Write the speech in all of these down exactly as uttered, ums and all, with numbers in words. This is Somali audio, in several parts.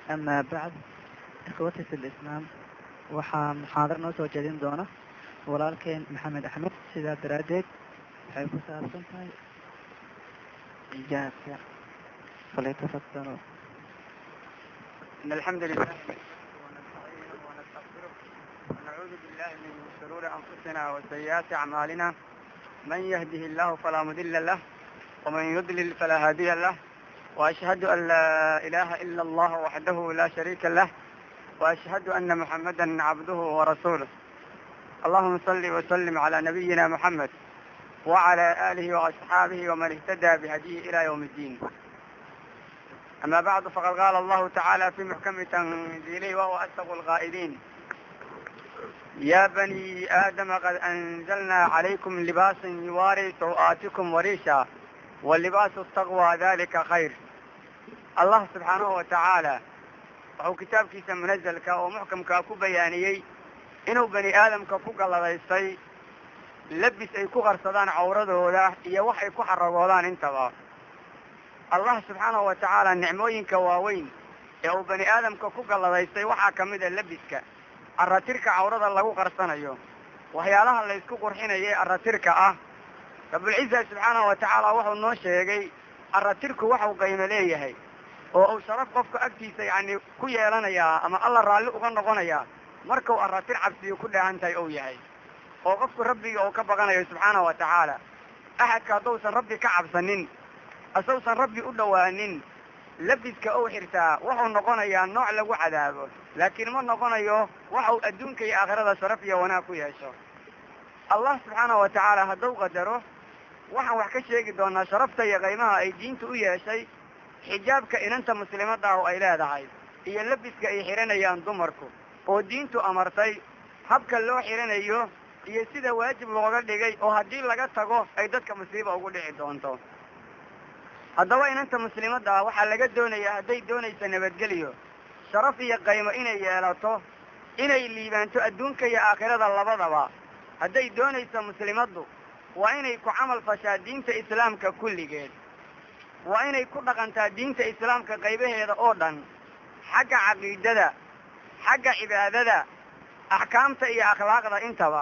أما بعد إخوتي في الإسلام waxaa muxaadar noo soo jeedin doona walaalkeen maxamed axmed sidaa daraaddeed waxay ku saabsan tahay ijaabka falyatafadaluu. إن الحمد لله ونستعينه ونستغفره ونعوذ بالله من شرور أنفسنا وسيئات أعمالنا من يهده الله فلا مضل له ومن يضلل فلا هادي له وأشهد أن لا إله إلا الله وحده لا شريك له وأشهد أن محمدا عبده ورسوله. اللهم صل وسلم على نبينا محمد وعلى آله وأصحابه ومن اهتدى بهديه إلى يوم الدين. أما بعد فقد قال الله تعالى في محكم تنزيله وهو أصدق القائلين: يا بني آدم قد أنزلنا عليكم لباس يواري سوآتكم وريشا واللباس التقوى ذلك خير. الله سبحانه وتعالى wuxuu kitaabkiisa munazalka oo muxkamkaa ku bayaaniyey inuu bani aadamka ku galladaystay labis ay ku qarsadaan cawradooda iyo wax ay ku xaragoodaan intaba. allah subxaanahu wa tacaala nicmooyinka waaweyn ee uu bani aadamka ku galladaystay waxaa ka mid a labiska, arratirka cawrada lagu qarsanayo, waxyaalaha laysku qurxinayay arratirka ah. rabulciza subxaanahu wa tacaala wuxuu noo sheegay arratirku waxuu qaymo leeyahay oo uu sharaf qofka agtiisa yacni ku yeelanayaa ama alla raalli uga noqonayaa markuu arratir cabsiyo ku dheehan tahay ou yahay oo qofku rabbiga uu ka baqanayo subxaanahu wa tacaala. axadka haddousan rabbi ka cabsanin, asousan rabbi u dhowaanin, labiska ou xirtaa wuxuu noqonayaa nooc lagu cadaabo, laakiin ma noqonayo waxuu adduunka iyo aakhirada sharaf iyo wanaag ku yeesho. allah subxaanahu wa tacaala hadduu qadaro waxaan wax ka sheegi doonaa sharafta iyo qaymaha ay diintu u yeeshay xijaabka inanta muslimadda ah oo ay leedahay iyo labiska ay xihanayaan dumarku oo diintu amartay habka loo xihanayo iyo sida waajib looga dhigay oo haddii laga tago ay dadka musiiba ugu dhici doonto. haddaba inanta muslimadda ah waxaa laga doonayaa hadday doonaysa nabadgeliyo, sharaf iyo qaymo inay yeelato, inay liibaanto adduunka iyo aakhirada labadaba. hadday doonaysa muslimaddu waa inay ku camal fashaa diinta islaamka kulligeed, waa inay ku dhaqantaa diinta islaamka qaybaheeda oo dhan, xagga caqiidada, xagga cibaadada, axkaamta iyo akhlaaqda intaba.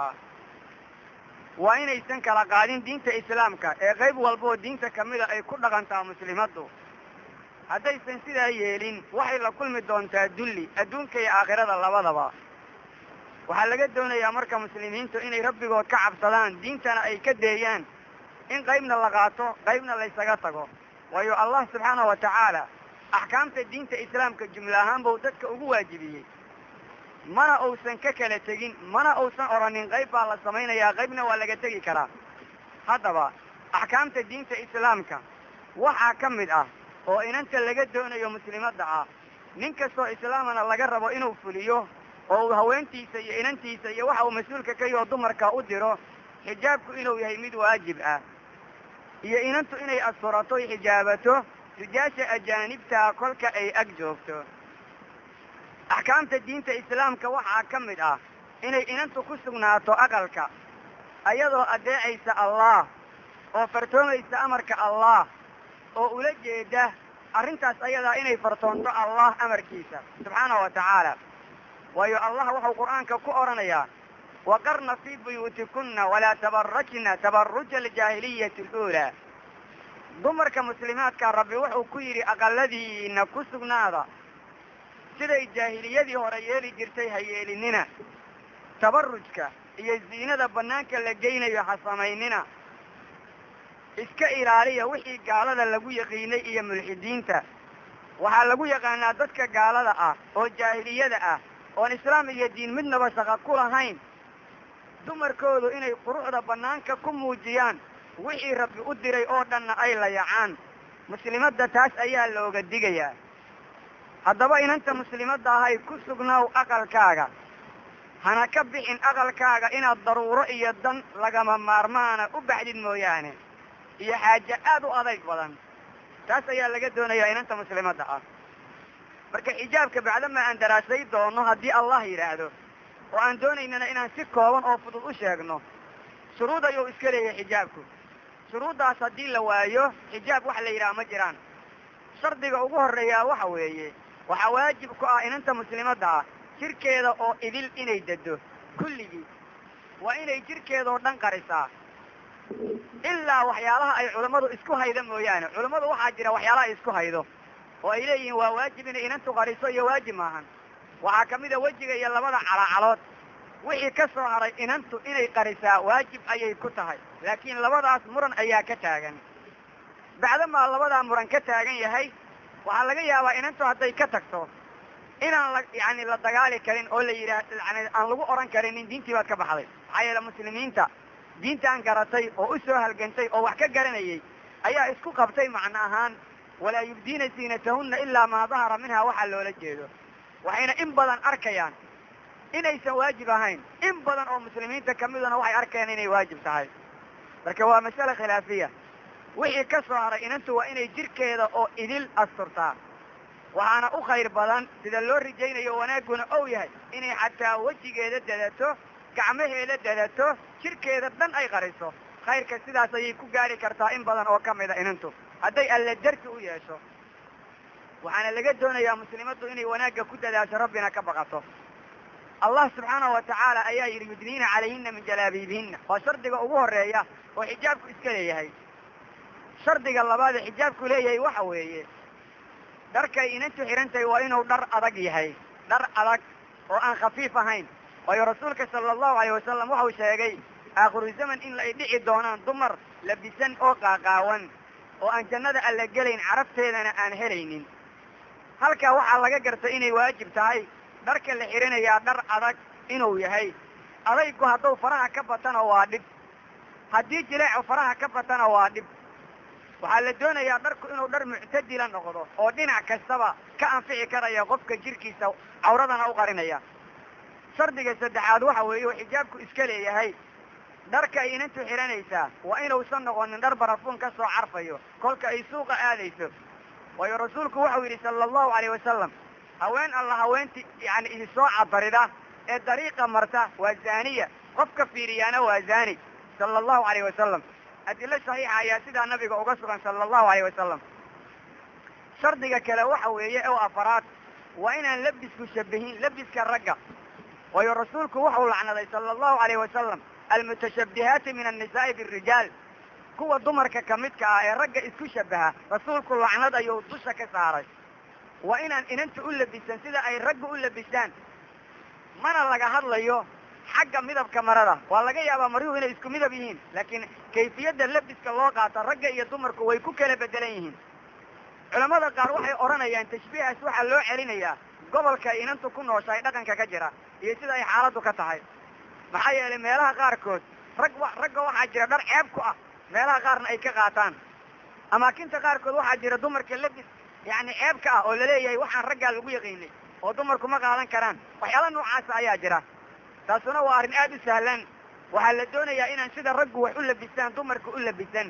waa inaysan kala qaadin diinta islaamka ee qayb walboo diinta kamida ay ku dhaqantaa muslimaddu. haddaysan sidaa yeelin waxay la kulmi doontaa dulli adduunka iyo aakhirada labadaba. waxaa laga doonayaa marka muslimiintu inay rabbigood ka cabsadaan, diintana ay ka deeyaan in qaybna la qaato qaybna laysaga tago. waayo allah subxaanahu wa tacaala axkaamta diinta islaamka jumla ahaan buu dadka ugu waajibiyey, mana uusan ka kala tegin, mana uusan odhanin qayb baa la samaynayaa qaybna waa laga tegi karaa. haddaba axkaamta diinta islaamka waxaa ka mid ah oo inanta laga doonayo muslimadda ah nin kastoo islaamana laga rabo inuu fuliyo oo uu haweentiisa iyo inantiisa iyo waxa uu mas-uulka ka yahoo dumarka u diro xijaabku inuu yahay mid waajib ah, iyo inantu inay asturato y xijaabato rijaasha ajaanibtaa kolka ay ag joogto. axkaamta diinta islaamka waxaa ka mid ah inay inantu ku sugnaato aqalka ayadoo adeecaysa allah oo fartoomaysa amarka allah oo ula jeeda arrintaas ayadaa inay fartoonto allah amarkiisa subxaanahu wa tacaala. waayo allah wuxuu qur'aanka ku odhanayaa: waqarna fii buyuutikunna walaa tabarajna tabaruja aljaahiliyati aluulaa. dumarka muslimaadka rabbi wuxuu ku yidhi aqaladiina ku sugnaada siday jaahiliyadii hore yeeli jirtay ha yeelinina, tabarujka iyo ziinada bannaanka la geynayo ha samaynina, iska ilaaliya wixii gaalada lagu yaqiinay iyo mulxidiinta. waxaa lagu yaqaanaa dadka gaalada ah oo jaahiliyada ah oon islaam iyo diin midnaba shaqa ku lahayn, dumarkoodu inay quruxda bannaanka ku muujiyaan, wixii rabbi u diray oo dhanna ay layacaan. muslimadda taas ayaa looga digayaa. haddaba inanta muslimadda ahay ku sugnaaw aqalkaaga, hana ka bixin aqalkaaga inaad daruuro iyo dan lagama maarmaana u baxdid mooyaane iyo xaaje aad u adayg badan. taas ayaa laga doonayaa inanta muslimadda ah. marka xijaabka bacdama aan daraasay doono haddii allah yidhaahdo oo aan doonaynana inaan si kooban oo fudud u sheegno, shuruud ayuu iska leeyahay xijaabku. shuruuddaas haddii la waayo xijaab wax la yidhaha ma jiraan. shardiga ugu horreeyaa waxa weeye waxaa waajib ku ah inanta muslimadda ah jirkeeda oo idil inay dado kulligii waa inay jirkeeda oo dhan qarisaa ilaa waxyaalaha ay culammadu isku haydo mooyaane. culammadu waxaa jira waxyaalaha ay isku haydo oo ay leeyihiin waa waajib inay inantu qariso iyo waajib maahan. waxaa ka mida wejiga iyo labada calaacalood wixii ka soo haray inantu inay qarisaa waajib ayay ku tahay, laakiin labadaas muran ayaa ka taagan. bacdamaa labadaa muran ka taagan yahay, waxaa laga yaabaa inantu hadday ka tagto inaan la yani la dagaali karin oo la yidhaah yani aan lagu oran karin in diintii baad ka baxday. maxaa yeele muslimiinta diintaan garatay oo u soo halgantay oo wax ka garanayay ayaa isku qabtay macno ahaan walaa yubdiina ziinatahunna ilaa maa dahara minhaa waxaa loola jeedo. waxayna in badan arkayaan inaysan waajib ahayn, in badan oo muslimiinta kamiduna waxay arkayaan inay waajib tahay. marka waa masale khilaafiya. wixii ka soo haray inantu waa inay jirkeeda oo idil asturtaa, waxaana u khayr badan sida loo rijaynayo wanaagguna ou yahay inay xataa wejigeeda dadato, gacmaheeda dadato, jirkeeda dhan ay qariso. khayrka sidaas ayay ku gaari kartaa in badan oo ka mida inantu hadday alla darti u yeesho. waxaana laga doonayaa muslimaddu inay wanaagga ku dadaasho, rabbina ka baqato. allah subxaanahu wa tacaala ayaa yidhi yudniina calayhina min jalaabiibihinna, waa shardiga ugu horeeya oo xijaabku iska leeyahay. shardiga labaad ee xijaabku leeyahay waxa weeye dharkay inantu xihantahay waa inuu dhar adag yahay, dhar adag oo aan khafiif ahayn. waayo rasuulka sala allahu alayh wasalam waxau sheegay aakhiru zaman in ay dhici doonaan dumar labisan oo qaaqaawan oo aan jannada alla gelayn, carabteedana aan helaynin. halkaa waxaa laga gartay inay waajib tahay dharka la xihanayaa dhar adag inuu yahay. adaygu hadduu faraha ka batana waa dhib, haddii jileecu faraha ka batana waa dhib. waxaa la doonayaa dharku inuu dhar muctadila noqdo oo dhinac kastaba ka anfici karaya qofka jirkiisa, cawradana u qarinaya. shardiga saddexaad waxa weeye oo xijaabku iska leeyahay dharka ay inantu xihanaysaa waa inuusan noqonin dhar barafuun ka soo carfayo kolka ay suuqa aadayso. waayo rasuulku waxau yidhi sala allahu alayh wasalam haween alla haweentii yani idisoo cabarida ee dariiqa marta waa zaaniya, qofka fiiriyaana waa zaani sala allahu alayh wasalam. adilo saxiixa ayaa sidaa nabiga uga sugan sala allahu alayh wasalam. shardiga kale waxa weeye oo afaraad waa inaan labisku shabihin labiska ragga. waayo rasuulku waxau lacnaday sala allahu alayh wasalam almutashabbihaati min annisaa'i birijaal, kuwa dumarka kamidka ah ee ragga isku shabaha rasuulku lacnad ayuu dusha ka saaray. waa inaan inanta u labisan sida ay ragga u labisaan. mana laga hadlayo xagga midabka marada, waa laga yaabaa maryuhu inay isku midab yihiin, laakiin kayfiyadda labiska loo qaato ragga iyo dumarku way ku kala bedelan yihiin. culamada qaar waxay odhanayaan tashbiihaas waxaa loo celinayaa gobolka ay inantu ku nooshahay dhaqanka ka jira iyo sida ay xaaladdu ka tahay. maxaa yeelay meelaha qaarkood rag ragga waxaa jira dhar ceeb ku ah, meelaha qaarna ay ka qaataan. amaakinta qaarkood waxaa jira dumarka labis yani ceebka ah oo laleeyahay waxaan raggaa lagu yaqiinay oo dumarku ma qaadan karaan. waxyaala noocaasa ayaa jira. taasuna waa arrin aad u sahlan. waxaa la doonayaa inaan sida raggu wax u labisaan dumarka u labisan.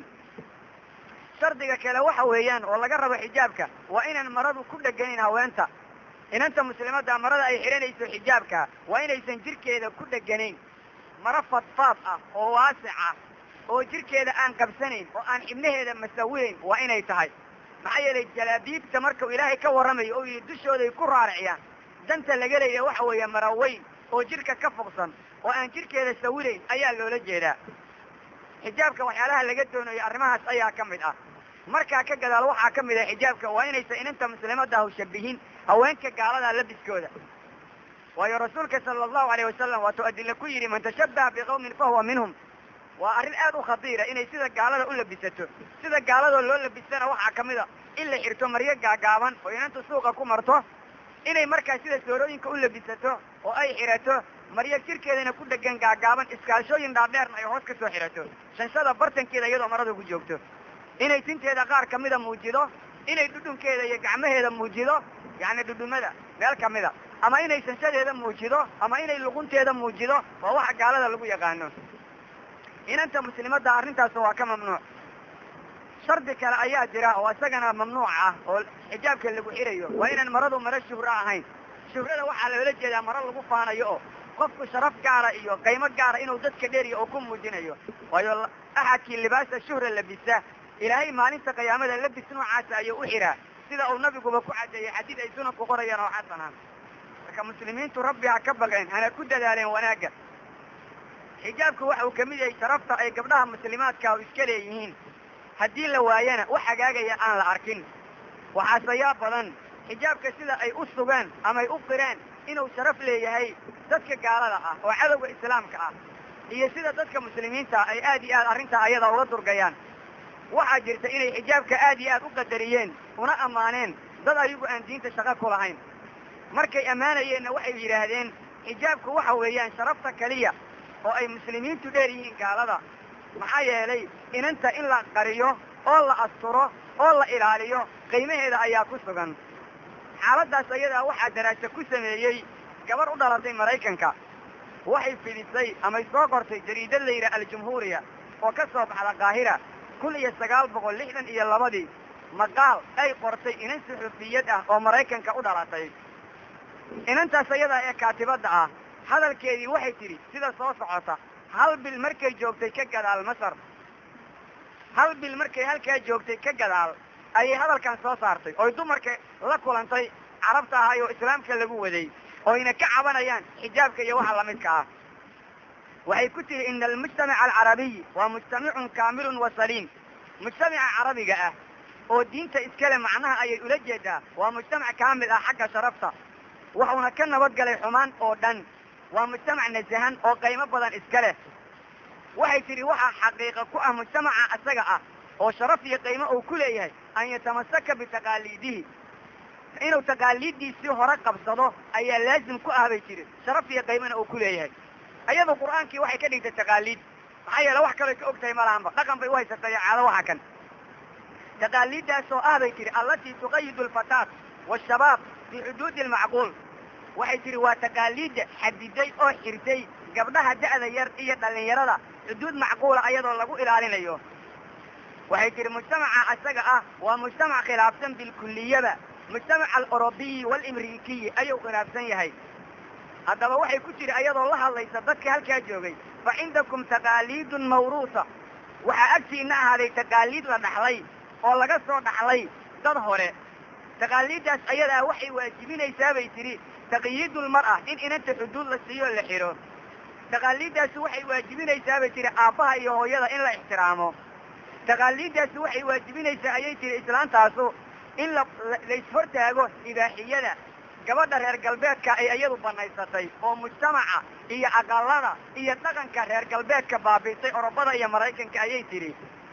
shardiga kale waxa weeyaan oo laga rabo xijaabka waa inaan maradu ku dheganayn haweenta. inanta muslimadda marada ay xidhanayso xijaabka waa inaysan jirkeeda ku dheganayn. maro fadfaad ah oo waasic ah oo jirkeeda aan qabsanayn oo aan xibnaheeda masawilayn waa inay tahay. maxaa yeelay jalaabiibta markau ilaahay ka warramayo oo yidhi dushooday ku raariciyaan, danta laga leeya waxa weeye maro weyn oo jirka ka fogsan oo aan jirkeeda sawilayn ayaa loola jeedaa. xijaabka waxyaalaha laga doonayo arrimahaas ayaa ka mid ah. markaa ka gadaal waxaa ka mid ah xijaabka waa inaysan inanta muslimadda ahu shabihin haweenka gaaladaa labiskooda. waayo rasuulka sala allahu alayh wasalam waatuu adilla ku yidhi man tashabbaha biqawmin fahuwa minhum. waa arrin aad u khadiira inay sida gaalada u labisato. sida gaaladoo loo labisana waxaa ka mid a in la xirto maryo gaagaaban oo inantu suuqa ku marto, inay markaa sida soorooyinka u labisato oo ay xirato maryo jirkeedana ku dhegan gaagaaban, iskaashooyin dhaadheerna ay hoos ka soo xirato, shanshada bartankeeda iyadoo marada ku joogto, inay tinteeda qaar kamida muujido, inay dhudhunkeeda iyo gacmaheeda muujido, yani dhudhumada meel kamida, ama inay shanshadeeda muujido ama inay luqunteeda muujido. waa waxa gaalada lagu yaqaano. inanta muslimadda arrintaas waa ka mamnuuc. shardi kale ayaa jira oo isagana mamnuuc ah oo xijaabka lagu xirayo waa inaan maradu maro shuhro ahayn. shuhrada waxaa loola jeedaa maro lagu faanayo oo qofku sharaf gaara iyo qaymo gaara inuu dadka dheeriyo oo ku muujinayo. waayo axadkii libaasa shuhra labisa ilaahay maalinta qiyaamada labis noocaasa ayuu u xiraa si sida uu nabiguba ku cadeeyey xadiid ay sunanku qorayaan oo xasana marka muslimiintu rabbi ha ka baqeen hana ku dadaaleen wanaagga xijaabku waxa uu ka mid yahay sharafta ay gabdhaha muslimaadka iska leeyihiin haddii la waayana wax hagaagaya aan la arkin waxaase yaa badan xijaabka sida ay u sugaan ama ay u qireen inuu sharaf leeyahay dadka gaalada ah oo cadowga islaamka ah iyo sida dadka muslimiinta ay aad iyo aad arrintaa ayada uga durgayaan waxaa jirta inay xijaabka aad iyo aad u qadariyeen una ammaaneen dad ayagu aan diinta shaqo ku lahayn markay ammaanayeenna waxay yidhaahdeen xijaabku waxa weeyaan sharafta keliya oo ay muslimiintu dheer yihiin gaalada maxaa yeelay inanta in la qariyo oo la asturo oo la ilaaliyo qiimaheeda ayaa ku sugan xaaladdaas ayadaa waxaa daraaso ku sameeyey gabar u dhalatay maraykanka waxay fidisay amay soo qortay jariidad la yidhaha aljumhuuriya oo ka soo baxda qaahira kun iyo sagaal boqol lixdan iyo labadii maqaal ay qortay inan suxufiyad ah oo maraykanka u dhalatay inantaas ayadaa ee kaatibadda ah hadalkeedii waxay tidhi sida soo socota hal bil markay joogtay ka gadaal masar hal bil markay halkaa joogtay ka gadaal ayay hadalkan soo saartay oy dumarka la kulantay carabta ahay oo islaamka lagu waday oyna ka cabanayaan xijaabka iyo waxa lamidka ah waxay ku tihi ina almujtamaca alcarabiy waa mujtamicun kaamilun wa saliim mujtamaca carabiga ah oo diinta iskale macnaha ayay ula jeedaa waa mujtamac kaamil ah xagga sharafta wuxuuna ka nabadgalay xumaan oo dhan waa mujtamac nasahan oo qiimo badan iska leh waxay tidhi waxaa xaqiiqa ku ah mujtamaca asaga ah oo sharaf iyo qiimo uu ku leeyahay an yatamasaka bitaqaaliidihi inuu taqaaliiddiisii hore qabsado ayaa laazim ku ah bay tidhi sharaf iyo qiimona uu ku leeyahay ayadu qur'aankii waxay ka dhigtay taqaaliid maxaa yeele wax kaloy ka og tahay ma lahanba dhaqan bay u haysatay caado waxa kan taqaaliiddaasoo ah bay tidhi allatii tuqayidu alfataat waashabaab fii xuduudi almacquul waxay tidhi waa taqaaliidda xadiday oo xirtay gabdhaha da'da yar iyo dhallinyarada xuduud macquula ayadoo lagu ilaalinayo waxay tidhi mujtamaca asaga ah waa mujtamac khilaafsan bilkulliyaba mujtamaca alorobiyi waalimriikiyi ayuu khilaafsan yahay haddaba waxay ku jiri ayadoo la hadlaysa dadka halkaa joogay fa cindakum taqaaliidun mawruusa waxaa agtiina ahaaday taqaaliid la dhaxlay oo laga soo dhaxlay dad hore taqaaliiddaas ayadaa waxay waajibinaysaa bay tidhi taqyiidulmar'a in inanta xuduud la siiyo la xidho taqaaliiddaasi waxay waajibinaysaa bay tidhi aabbaha iyo hooyada in la ixtiraamo taqaaliiddaasi waxay waajibinaysaa ayay tidhi islaantaasu in la la ishortaago ibaaxiyada gabadha reer galbeedka ay iyadu banaysatay oo mujtamaca iyo aqalada iyo dhaqanka reer galbeedka baabiisay orobada iyo maraykanka ayay tidhi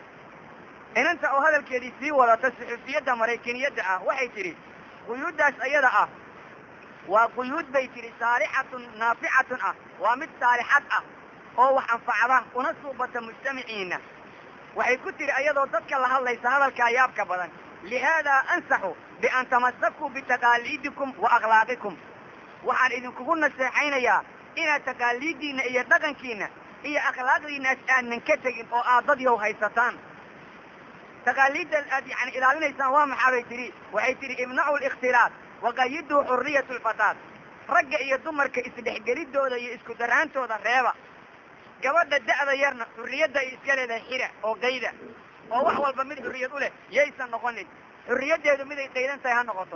inanta oo hadalkeedii sii wadata suxufiyadda maraykaniyadda ah waxay tidhi quyuuddaas ayada ah waa quyuud bay tidhi saalixatun naaficatun ah waa mid saalixad ah oo wax anfacda una suubata mujtamaciina waxay ku tidhi ayadoo dadka la hadlaysa hadalkaa yaabka badan lihaadaa ansaxu bian tamasakuu bitaqaaliidikum wa akhlaaqikum waxaan idinkugu naseexaynayaa inaad taqaaliiddiinna iyo dhaqankiinna iyo akhlaaqdiinnaas aadnan ka tegin oo aad dad yow haysataan taqaaliiddan aad yani ilaalinaysaan waa maxaa bay tidhi waxay tidhi imnacu likhtilaat waqayiduu xurriyatu lfataat ragga iyo dumarka isdhexgelidooda iyo isku daraantooda reeba gabadha da'da yarna xurriyadda ay iska leedahay xira oo qayda oo wax walba mid xurriyad u leh yaysan noqonin xurriyaddeedu miday qaydan tahay ha noqoto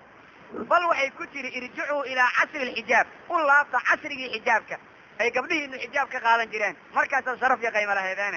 bal waxay ku tidhi irjicuu ilaa casri alxijaab u laabta casrigii xijaabka ay gabdhihiinu xijaab ka qaadan jireen markaasaad sharaf iyo qaymo laheedeene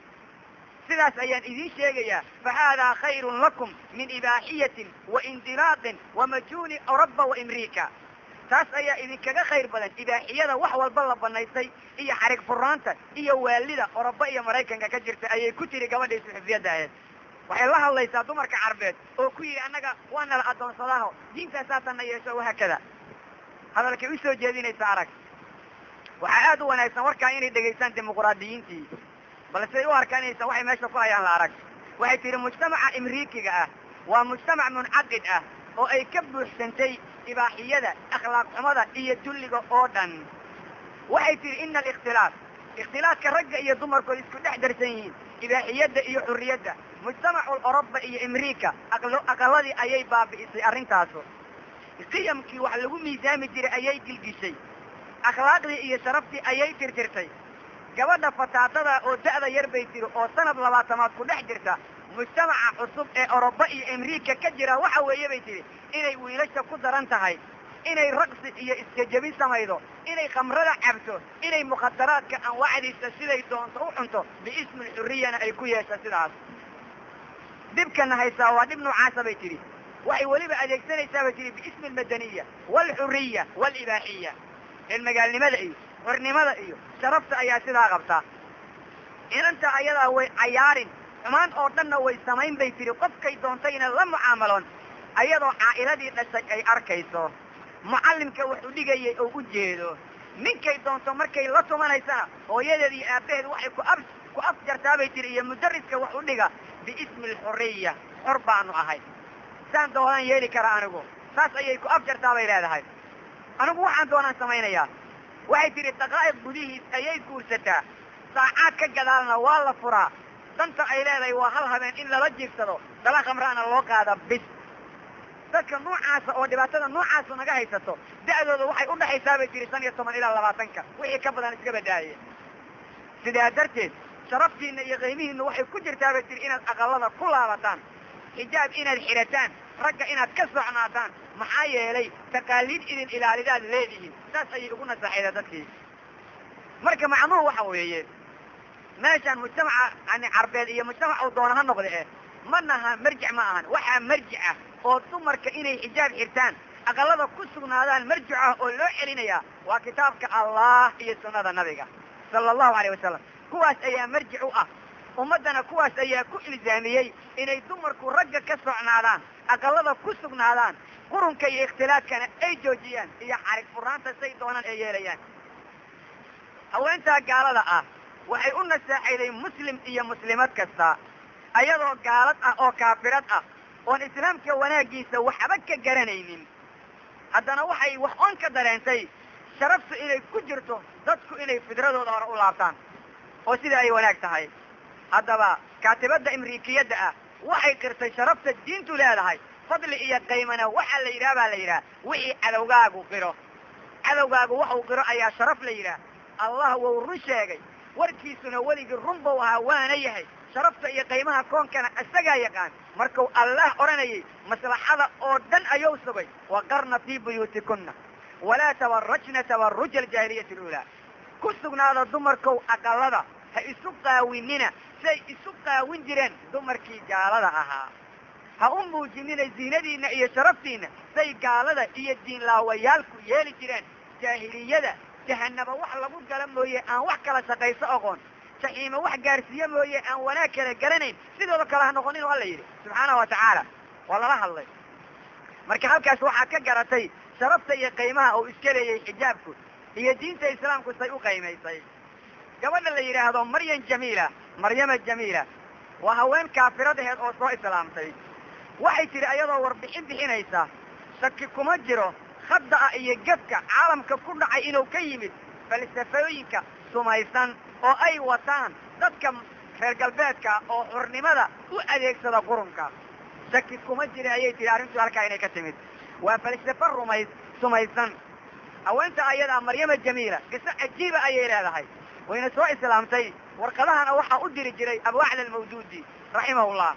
sidaas ayaan idiin sheegayaa fa haadaa khayrun lakum min ibaaxiyatin wa indilaaqin wa majuuni oroba wa imriika taas ayaa idinkaga khayr badan ibaaxiyada wax walba la banaystay iyo xarig furaanta iyo waalida oroba iyo maraykanka ka jirta ayay ku tiri gabadhii suxufiyadda aheed waxay la hadlaysaa dumarka carbeed oo ku yidhi annaga waa nala addoonsadaho diintaasaasana yeesho wahaakada hadalkay u soo jeedinaysa arag waxaa aad u wanaagsan warkaa inay dhegaystaan dimuquraadiyiintii balse ay u arkaan inaysan waxay meesha ku hayaan la arag waxay tihi mujtamaca imriikiga ah waa mujtamac muncaqid ah oo ay ka buuxsantay ibaaxiyada akhlaaq xumada iyo dulliga oo dhan waxay tihi ina alikhtilaaf ikhtilaafka ragga iyo dumarku ay isku dhex darsan yihiin ibaaxiyadda iyo xurriyadda mujtamacul oroba iyo imriika aqaladii ayay baabi'isay arrintaasu qiyamkii wax lagu miisaami jiray ayay gilgishay akhlaaqdii iyo sharaftii ayay tirtirtay gabadha fataatada oo da'da yar bay tiri oo sanad labaatamaad ku dhex jirta mujtamaca cusub ee oroba iyo amriika ka jira waxa weeye bay tihi inay wiilasha ku daran tahay inay raqsi iyo iskajabin samaydo inay khamrada cabto inay mukhadaraadka anwaacdiisa siday doonto u cunto biismi lxurriyana ay ku yeesha sidaas dhibkana haysaa waa dhib noocaasa bay tidhi waxay weliba adeegsanaysaa bay tihi biismi almadaniya waalxurriya waalibaaxiya reermagaalnimada iyo xornimada iyo sharafta ayaa sidaa qabtaa inanta ayadaa way cayaarin xumaan oo dhanna way samayn bay tihi qofkay doontayna la mucaamaloon ayadoo caa'iladii dhashay ay arkayso mucallimka wuxuu dhigayay oo u jeedo ninkay doonto markay la tumanaysana hooyadeed iyo aabbaheed waxay ku ab ku afjartaa bay tihi iyo mudariska wax u dhiga biismi alxurriya xor baanu ahay saan doonaan yeeli kara anigu saas ayay ku afjartaa bay leedahay anigu waxaan doonaan samaynayaa waxay tihi daqaa'iq gudihiis ayay guursataa saacaad ka gadaalna waa la furaa danta ay leedahay waa hal habeen in lala jiirsado dala khamraana loo qaada bis dadka noocaasa oo dhibaatada noocaasa naga haysato da'dooda waxay u dhaxaysaa bay tihi shan iyo toban ilaa labaatanka wixii ka badan iska badaaye sidaa darteed sharaftiinna iyo qiimihiinna waxay ku jirtaa bay tihi inaad aqallada ku laabataan xijaab inaad xidhataan ragga inaad ka socnaataan maxaa yeelay taqaaliid idin ilaalidaad leedihiin saas ayay ugu nasaxayda dadkii marka macnuhu waxa weeye meeshaan mujtamaca yani carbeed iyo mujtamac uu doona ha noqde eh ma naha marjic ma ahan waxaa marjic ah oo dumarka inay xijaab xirtaan aqallada ku sugnaadaan marjic ah oo loo celinayaa waa kitaabka allah iyo sunnada nabiga sala allahu alayh wasalam kuwaas ayaa marjic u ah ummaddana kuwaas ayaa ku ilzaamiyey inay dumarku ragga ka socnaadaan aqallada ku sugnaadaan qurunka iyo ikhtilaadkana ay joojiyaan iyo xarig furaanta say doonaan ay yeelayaan haweentaa gaalada ah waxay u nasaaxayday muslim iyo muslimad kasta ayadoo gaalad ah oo kaafirad ah oon islaamka wanaaggiisa waxba ka garanaynin haddana waxay wax oon ka dareentay sharaftu inay ku jirto dadku inay fidradooda hore u laabtaan oo sida ay wanaag tahay haddaba kaatibadda imriikiyadda ah waxay qirtay sharafta diintu leedahay fadli iyo qaymana waxaa la yidhaha baa la yidhaha wixii cadowgaagu qiro cadowgaagu waxuu qiro ayaa sharaf la yidhaah allah wuu run sheegay warkiisuna weligii run buu ahaa waana yahay sharafta iyo qaymaha koonkana isagaa yaqaan markuu allah odhanayay maslaxada oo dhan ayuu sugay waqarna fii buyuutikunna walaa tabarajna tabaruja aljaahiliyati aluulaa ku sugnaada dumarkow aqallada ha isu qaawinina say isu qaawin jireen dumarkii gaalada ahaa ha u muujinina ziinadiinna iyo sharaftiinna say gaalada iyo diinlaawayaalku yeeli jireen jaahiliyada jahanaba wax lagu gala mooye aan wax kala shaqayso oqoon jaxiima wax gaarsiiye mooye aan wanaag kala garanayn sidooda kale ha noqonin oo alla yidhi subxaanahu wa tacaala waa lala hadlay marka halkaas waxaa ka garatay sharafta iyo qaymaha uu iska leeyay xijaabku iyo diinta islaamku say u qaymaysay gabadha la yidhaahdo maryam jamiila maryama jamiila waa haween kaafiradaheed oo soo islaamtay waxay tidhi ayadoo warbixin bixinaysa shaki kuma jiro khadda'a iyo gefka caalamka ku dhacay inuu ka yimid falsafooyinka sumaysan oo ay wataan dadka reer galbeedka oo xurnimada u adeegsada qurunka shaki kuma jira ayay tihi arrintu halkaa inay ka timid waa falsafo rumays sumaysan haweenta ayadaa maryama jamiila qiso cajiiba ayay leedahay wayna soo islaamtay warqadahana waxaa u diri jiray abwaacda almawduudi raximahullah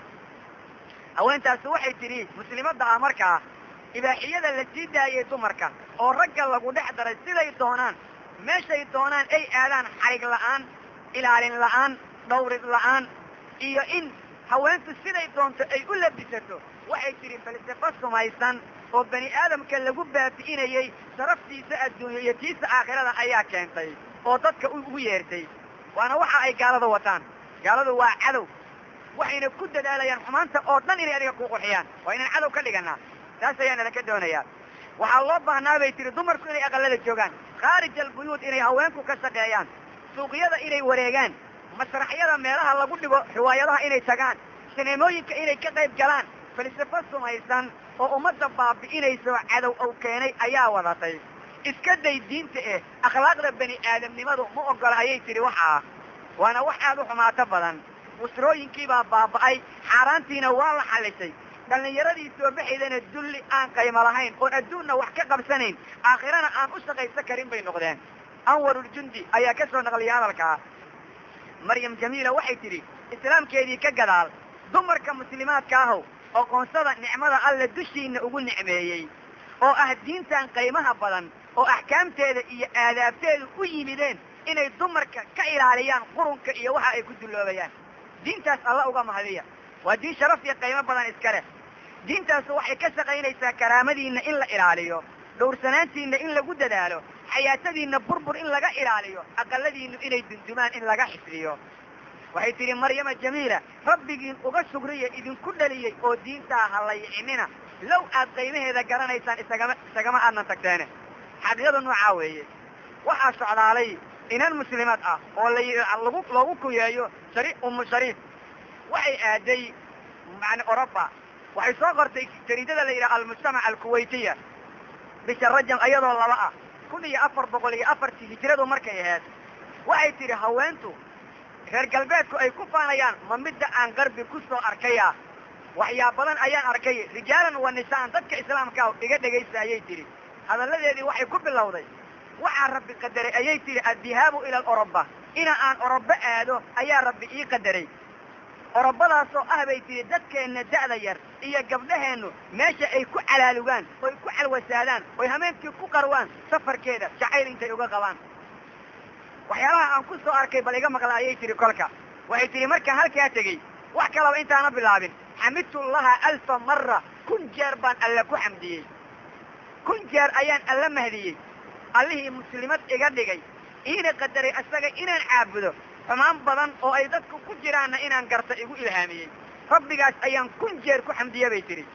haweentaasi waxay tidhi muslimadda ah markaa ibaaxiyada la sii daayay dumarka oo ragga lagu dhex daray siday doonaan meeshay doonaan ay aadaan xarig la'aan ilaalin la'aan dhawrid la'aan iyo in haweentu siday doonto ay u labisato waxay tidhi falsafo sumaysan oo bani aadamka lagu baabi'inayey sharaftiisa adduunyo iyo tiisa aakhirada ayaa keentay oo dadka ugu yeertay waana waxa ay gaaladu wataan gaaladu waa cadow waxayna ku dadaalayaan xumaanta oo dhan inay adiga ku qurxiyaan waa inaan cadow ka dhiganaa taas ayaan idinka doonayaa waxaa loo baahnaa bay tihi dumarku inay aqallada joogaan khaarij albuyuud inay haweenku ka shaqeeyaan suuqyada inay wareegaan masraxyada meelaha lagu dhigo riwaayadaha inay tagaan sineemooyinka inay ka qayb galaan falsafo sumaysan oo ummadda baabi'inayso cadow ow keenay ayaa wadatay iska day diinta eh akhlaaqda bani aadamnimadu ma ogola ayay tidhi waxaa waana wax aad u xumaato badan usrooyinkiibaa baaba'ay xaaraantiina waa la xallisay dhallinyaradii soo baxaydana dulli aan qaymo lahayn oon adduunna wax ka qabsanayn aakhirana aan u shaqaysan karin bay noqdeen anwaruljundi ayaa ka soo naqliyay hadalkaa maryam jamiila waxay tidhi islaamkeedii ka gadaal dumarka muslimaadka ahow oqoonsada nicmada alle dushiina ugu nicmeeyey oo ah diintan qiimaha badan oo axkaamteeda iyo aadaabteedu u yimideen inay dumarka ka ilaaliyaan qurunka iyo waxa ay ku dulloobayaan. diintaas alla uga mahadiya, waa diin sharaf iyo qiimo badan iska leh. diintaasu waxay ka shaqaynaysaa karaamadiinna in la ilaaliyo, dhowrsanaantiinna in lagu dadaalo, xayaatadiinna burbur in laga ilaaliyo, aqalladiinnu inay dundumaan in laga xifdiyo. waxay tidhi maryama jamiila, rabbigiin uga shugriya idinku dhaliyey oo diintaa ha layicinina, low aad qiimaheeda garanaysaan isagama isagama aadnan tagteene. xaqiiqada noocaa weeye. waxaa socdaalay inan muslimaad ah oo lagu loogu kuyeeyo shari umu shariif. waxay aaday yani oroba, waxay soo qortay jariidada la yidhaha almujtamac alkuwaytiya bisha rajab ayadoo laba ah kun iyo afar boqol iyo afartii hijradu markay ahayd. waxay tidhi haweentu reer galbeedku ay ku faanayaan ma midda aan qarbi ku soo arkaya, waxyaa badan ayaan arkay rijaalan wa nisaan dadka islaamka iga dhegaysta ayay tidhi. hadalladeedii waxay ku bilowday waxaa rabbi qadaray ayay tidhi addihaabu ila aloroba, ina aan orobo aado ayaa rabbi ii qadaray. orobadaasoo ah bay tidhi dadkeenna da'da yar iyo gabdhaheennu meesha ay ku calaalugaan oy ku calwasaadaan oy hameenkii ku qarwaan safarkeeda jacayl intay uga qabaan. waxyaalaha aan ku soo arkay bal iga maqla ayay tidhi kolka. waxay tidhi markaan halkaa tegey wax kalaba intaana bilaabin xamidtu llaha alfa marra, kun jeer baan alle ku xamdiyey, kun jeer ayaan alle mahdiyey allihii muslimad iga dhigay iina qadaray asaga inaan caabudo, xumaan badan oo ay dadku ku jiraanna inaan garta igu ilhaamiyey. rabbigaas ayaan kun jeer ku xamdiye bay tidhi.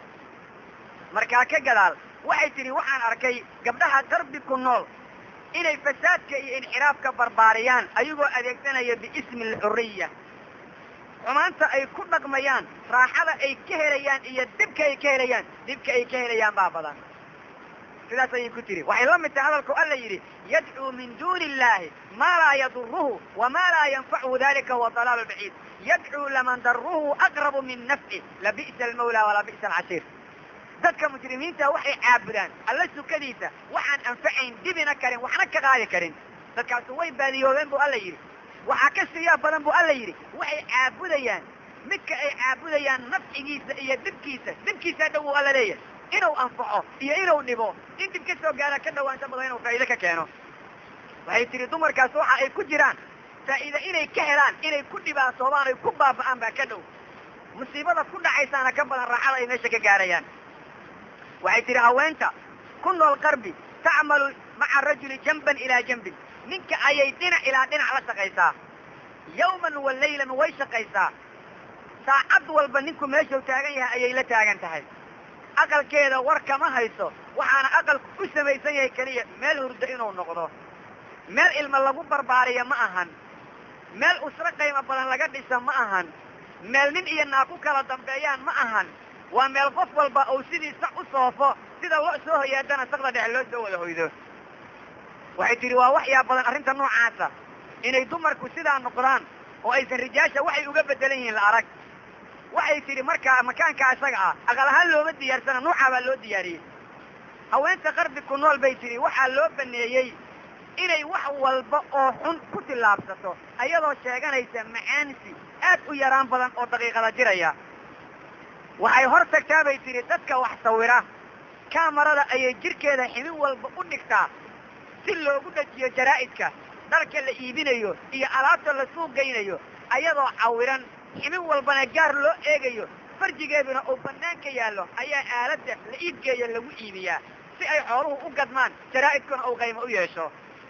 markaa ka gadaal waxay tidhi waxaan arkay gabdhaha qarbi ku nool inay fasaadka iyo inxiraafka barbaariyaan ayagoo adeegsanaya biismi alxuriya. xumaanta ay ku dhaqmayaan, raaxada ay ka helayaan iyo dibka ay ka helayaan, dibka ay ka helayaan baa badan. sidaas ayay ku tiri. waxay la mid tahay hadalku alla yidhi yadcuu min duuni illaahi maa laa yaduruhu wamaa laa yanfachu dalika huwa dalaalu baciid. yadcuu laman daruhu aqrabu min nafci labi'sa almawla walaa bi'sa alcashiir. dadka mujrimiinta waxay caabudaan alla sukadiisa waxaan anfacayn, dibina karin, waxna ka qaadi karin. dadkaasu way baadiyoobeen buu alla yidhi. waxaa ka siyaa badan buu alla yidhi waxay caabudayaan midka ay caabudayaan nafcigiisa iyo dibkiisa. dibkiisaa dhow uu alla leeyahay, inuu anfaco iyo inuu dhibo, in dib ka soo gaara ka dhawaanta badan inuu faa'iide ka keeno. waxay tidhi dumarkaas waxa ay ku jiraan faa'iide inay ka helaan, inay ku dhibaatoobaan, ay ku baaba'aan baa ka dhow. musiibada ku dhacaysaana ka badan raaxada ay meesha ka gaarayaan. waxay tidhi haweenta ku nool qarbi tacmalu maca rajuli janban ilaa janbin, ninka ayay dhinac ilaa dhinac la shaqaysaa. yawman wa laylan way shaqaysaa. saacad walba ninku meeshuu taagan yahay ayay la taagan tahay. aqalkeeda war kama hayso, waxaana aqalku u samaysan yahay keliya meel hurdo inuu noqdo. meel ilma lagu barbaariya ma ahan, meel usro qiimo badan laga dhisa ma ahan, meel nin iyo naag ku kala dambeeyaan ma ahan. waa meel qof walba uu sidii sax u soofo, sida loo soo hoyaadana saqda dhexe loo soo wada hoydo. waxay tidhi waa waxyaa badan arrinta noocaasa inay dumarku sidaa noqdaan oo aysan rijaasha waxay uga beddelan yihiin la arag. waxay tidhi markaa makaankaa isaga ah aqal ahaan looma diyaarsana, nuucaa baa loo diyaariyey. haweenta qarbi ku nool bay tidhi waxaa loo baneeyey inay wax walba oo xun ku tillaabsato ayadoo sheeganaysa macaanisi aad u yaraan badan oo daqiiqada jiraya. waxay hor tagtaa bay tidhi dadka wax sawira, kaamarada ayay jidhkeeda xibin walba u dhigtaa si loogu dhajiyo jaraa'idka, dharka la iibinayo iyo alaabta la suuq geynayo ayadoo cawiran, xibin walbana gaar loo eegayo, farjigeeduna uu bannaan ka yaallo ayaa aaladda la iibgeeya lagu iibiyaa si ay xooluhu u gadmaan, jaraa'idkuna uu qaymo u yeesho.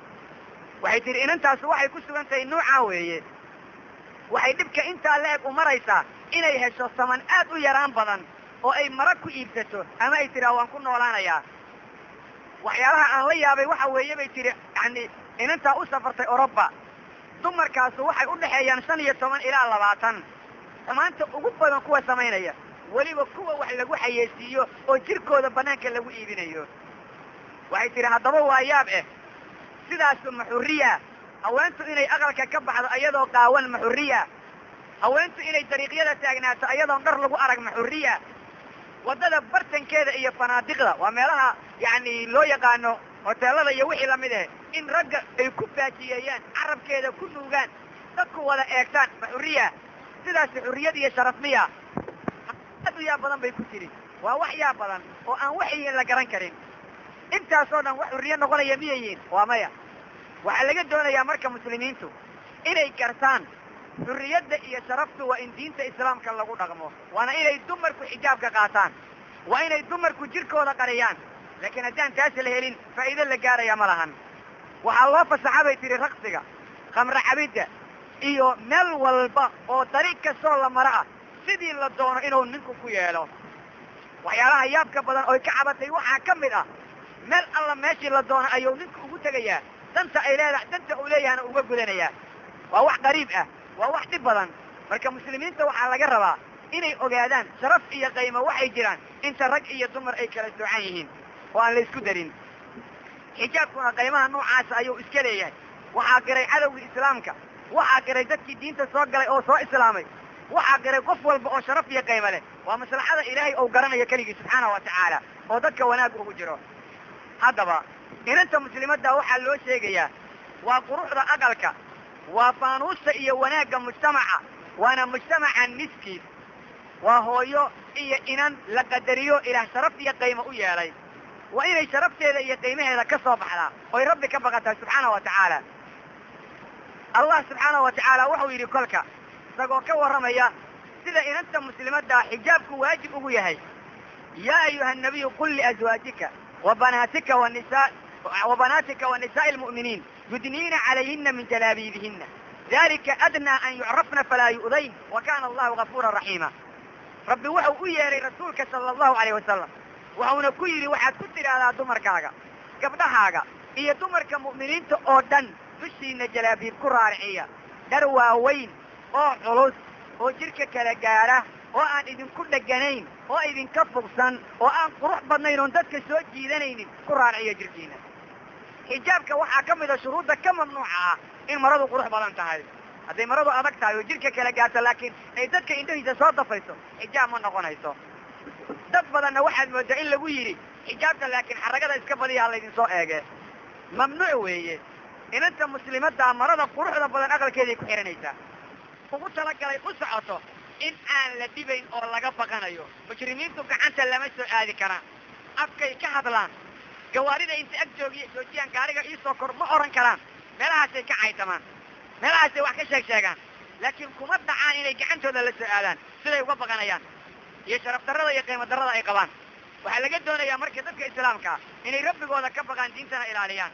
waxay tidhi inantaasi waxay ku sugan tahay nuucaa weeye. waxay dhibka intaa la-eg u maraysaa inay hesho saman aad u yaraan badan oo ay mara ku iibsato ama ay tidhaha waan ku noolaanayaa. waxyaalaha aan la yaabay waxa weeye bay tidhi yani inantaa u safartay oroba, dumarkaasu waxay u dhexeeyaan shan iyo toban ilaa labaatan. xumaanta ugu badan kuwa samaynaya, weliba kuwa wax lagu xayeysiiyo oo jirkooda bannaanka lagu iibinayo. waxay tidhi haddaba waa yaab eh sidaasu maxuriya. haweentu inay aqalka ka baxdo ayadoo qaawan maxuriya. haweentu inay dariiqyada taagnaato ayadoon dhar lagu arag maxuriya. waddada bartankeeda iyo fanaadiqda waa meelaha yani loo yaqaano hoteelada iyo wixii lamid ah in ragga ay ku baajiyeeyaan, carabkeeda ku nuugaan, dadku wada eegtaan maxuriya. sidaasi xurriyad iyo sharaf miya? aad u yaa badan bay ku tiri waa wax yaa badan oo aan waxyiin la garan karin intaasoo dhan wax xurriye noqonaya miyayiin waa maya waxaa laga doonayaa marka muslimiintu inay gartaan xurriyadda iyo sharaftu waa in diinta islaamka lagu dhaqmo waana inay dumarku xijaabka qaataan waa inay dumarku jirkooda qariyaan laakiin haddaan taasi la helin faa'iido la gaaraya ma lahan waxaa loo fasaxa bay tihi raqsiga khamre cabidda iyo meel walba oo dariiq kastoo la maro ah sidii la doono inuu ninku ku yeelo waxyaalaha yaabka badan oy ka cabatay waxaa ka mid ah meel alla meeshii la doono ayuu ninku ugu tegayaa danta ay leedahay danta uu leeyahana uga gudanayaa waa wax qariib ah waa wax dhib badan marka muslimiinta waxaa laga rabaa inay ogaadaan sharaf iyo qaymo waxay jiraan inta rag iyo dumar ay kala soocan yihiin oo aan la isku darin xijaabkuna qaymaha noocaasa ayuu iska leeyahay waxaa garay cadowgii islaamka waxaa garay dadkii diinta soo galay oo soo islaamay waxaa garay qof walba oo sharaf iyo qaymo leh waa maslaxada ilaahay ou garanayo keligii subxaana wa tacaala oo dadka wanaag ugu jiro haddaba inanta muslimadda waxaa loo sheegayaa waa quruxda aqalka waa faanuusta iyo wanaagga mujtamaca waana mujtamaca miskiin waa hooyo iyo inan la qadariyo ilaah sharaf iyo qaymo u yeelay waa inay sharafteeda iyo qiimaheeda ka soo baxdaa oy rabbi ka baqataa subxaana wa tacaala allah subxaana wa tacaala wuxuu yidhi kolka isagoo ka warramaya sida inanta muslimaddaa xijaabku waajib ugu yahay yaa ayuha annabiyu qul liazwaajika wa banaatika wanisa وبناتك ونساء المؤمنين يدنين عليهن من جلابيبهن ذلك أدنى أن يعرفن فلا يؤذين وكان الله غفورا رحيما ربي وحو يري رسولك صلى الله عليه وسلم وحونا كيري وحد كتر على دمركاغا قبضهاغا هي دمرك مؤمنين تؤدن بشينا جلابيب كرارعية دروا وين او علوس او جركة كالقارة oo aan idinku dheganayn oo idinka fogsan oo aan qurux badnayn oon dadka soo jiidanaynin ku raarciyo jirkiina xijaabka waxaa ka mida shuruudda ka mamnuuca ah in maradu qurux badan tahay hadday maradu adag tahay oo jirka kala gaarto laakiin ay dadka indhahiisa soo dafayso xijaab ma noqonayso dad badanna waxaad moodaa in lagu yidhi xijaabka laakiin xaragada iska badiyaa laydin soo eege mamnuuc weeye inanta muslimaddaa marada quruxda badan aqalkeeday ku xihanaysaa ugu talagalay u socoto in aan la dhibayn oo laga baqanayo mujrimiintu gacanta lama soo aadi karaan afkay ka hadlaan gawaarida inta ag joogiy joojiyaan gaariga iisoo kor ma oran karaan meelahaasay ka caytamaan meelahaasay wax ka sheeg sheegaan laakiin kuma dhacaan inay gacantooda la soo aadaan siday uga baqanayaan iyo sharaf darrada iyo qiimo darrada ay qabaan waxaa laga doonayaa marka dadka islaamkaa inay rabbigooda ka baqaan diintana ilaaliyaan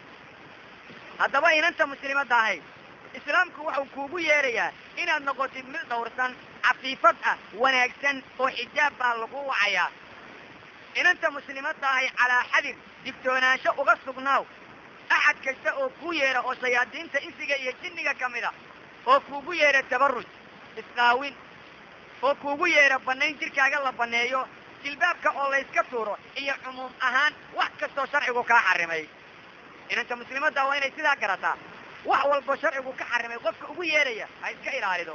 haddaba inanta muslimadda ahay islaamku wuxuu kuugu yeerayaa inaad noqotid mid dhawrsan cafiifad ah wanaagsan oo xijaab baa lagu wacayaa inanta muslimadda ahay calaa xadir digtoonaansho uga sugnaaw axad kasta oo kuu yeedha oo shayaadiinta insiga iyo jinniga ka mid a oo kuugu yeedha tabarruj isqaawin oo kuugu yeedha bannayn jirkaaga la banneeyo jilbaabka oo layska tuuro iyo cumuum ahaan wax kastoo sharcigu kaa xarrimay inanta muslimadda waa inay sidaa garataa wax walbo sharcigu ka xarrimay qofka ugu yeedhaya ha iska ilaalido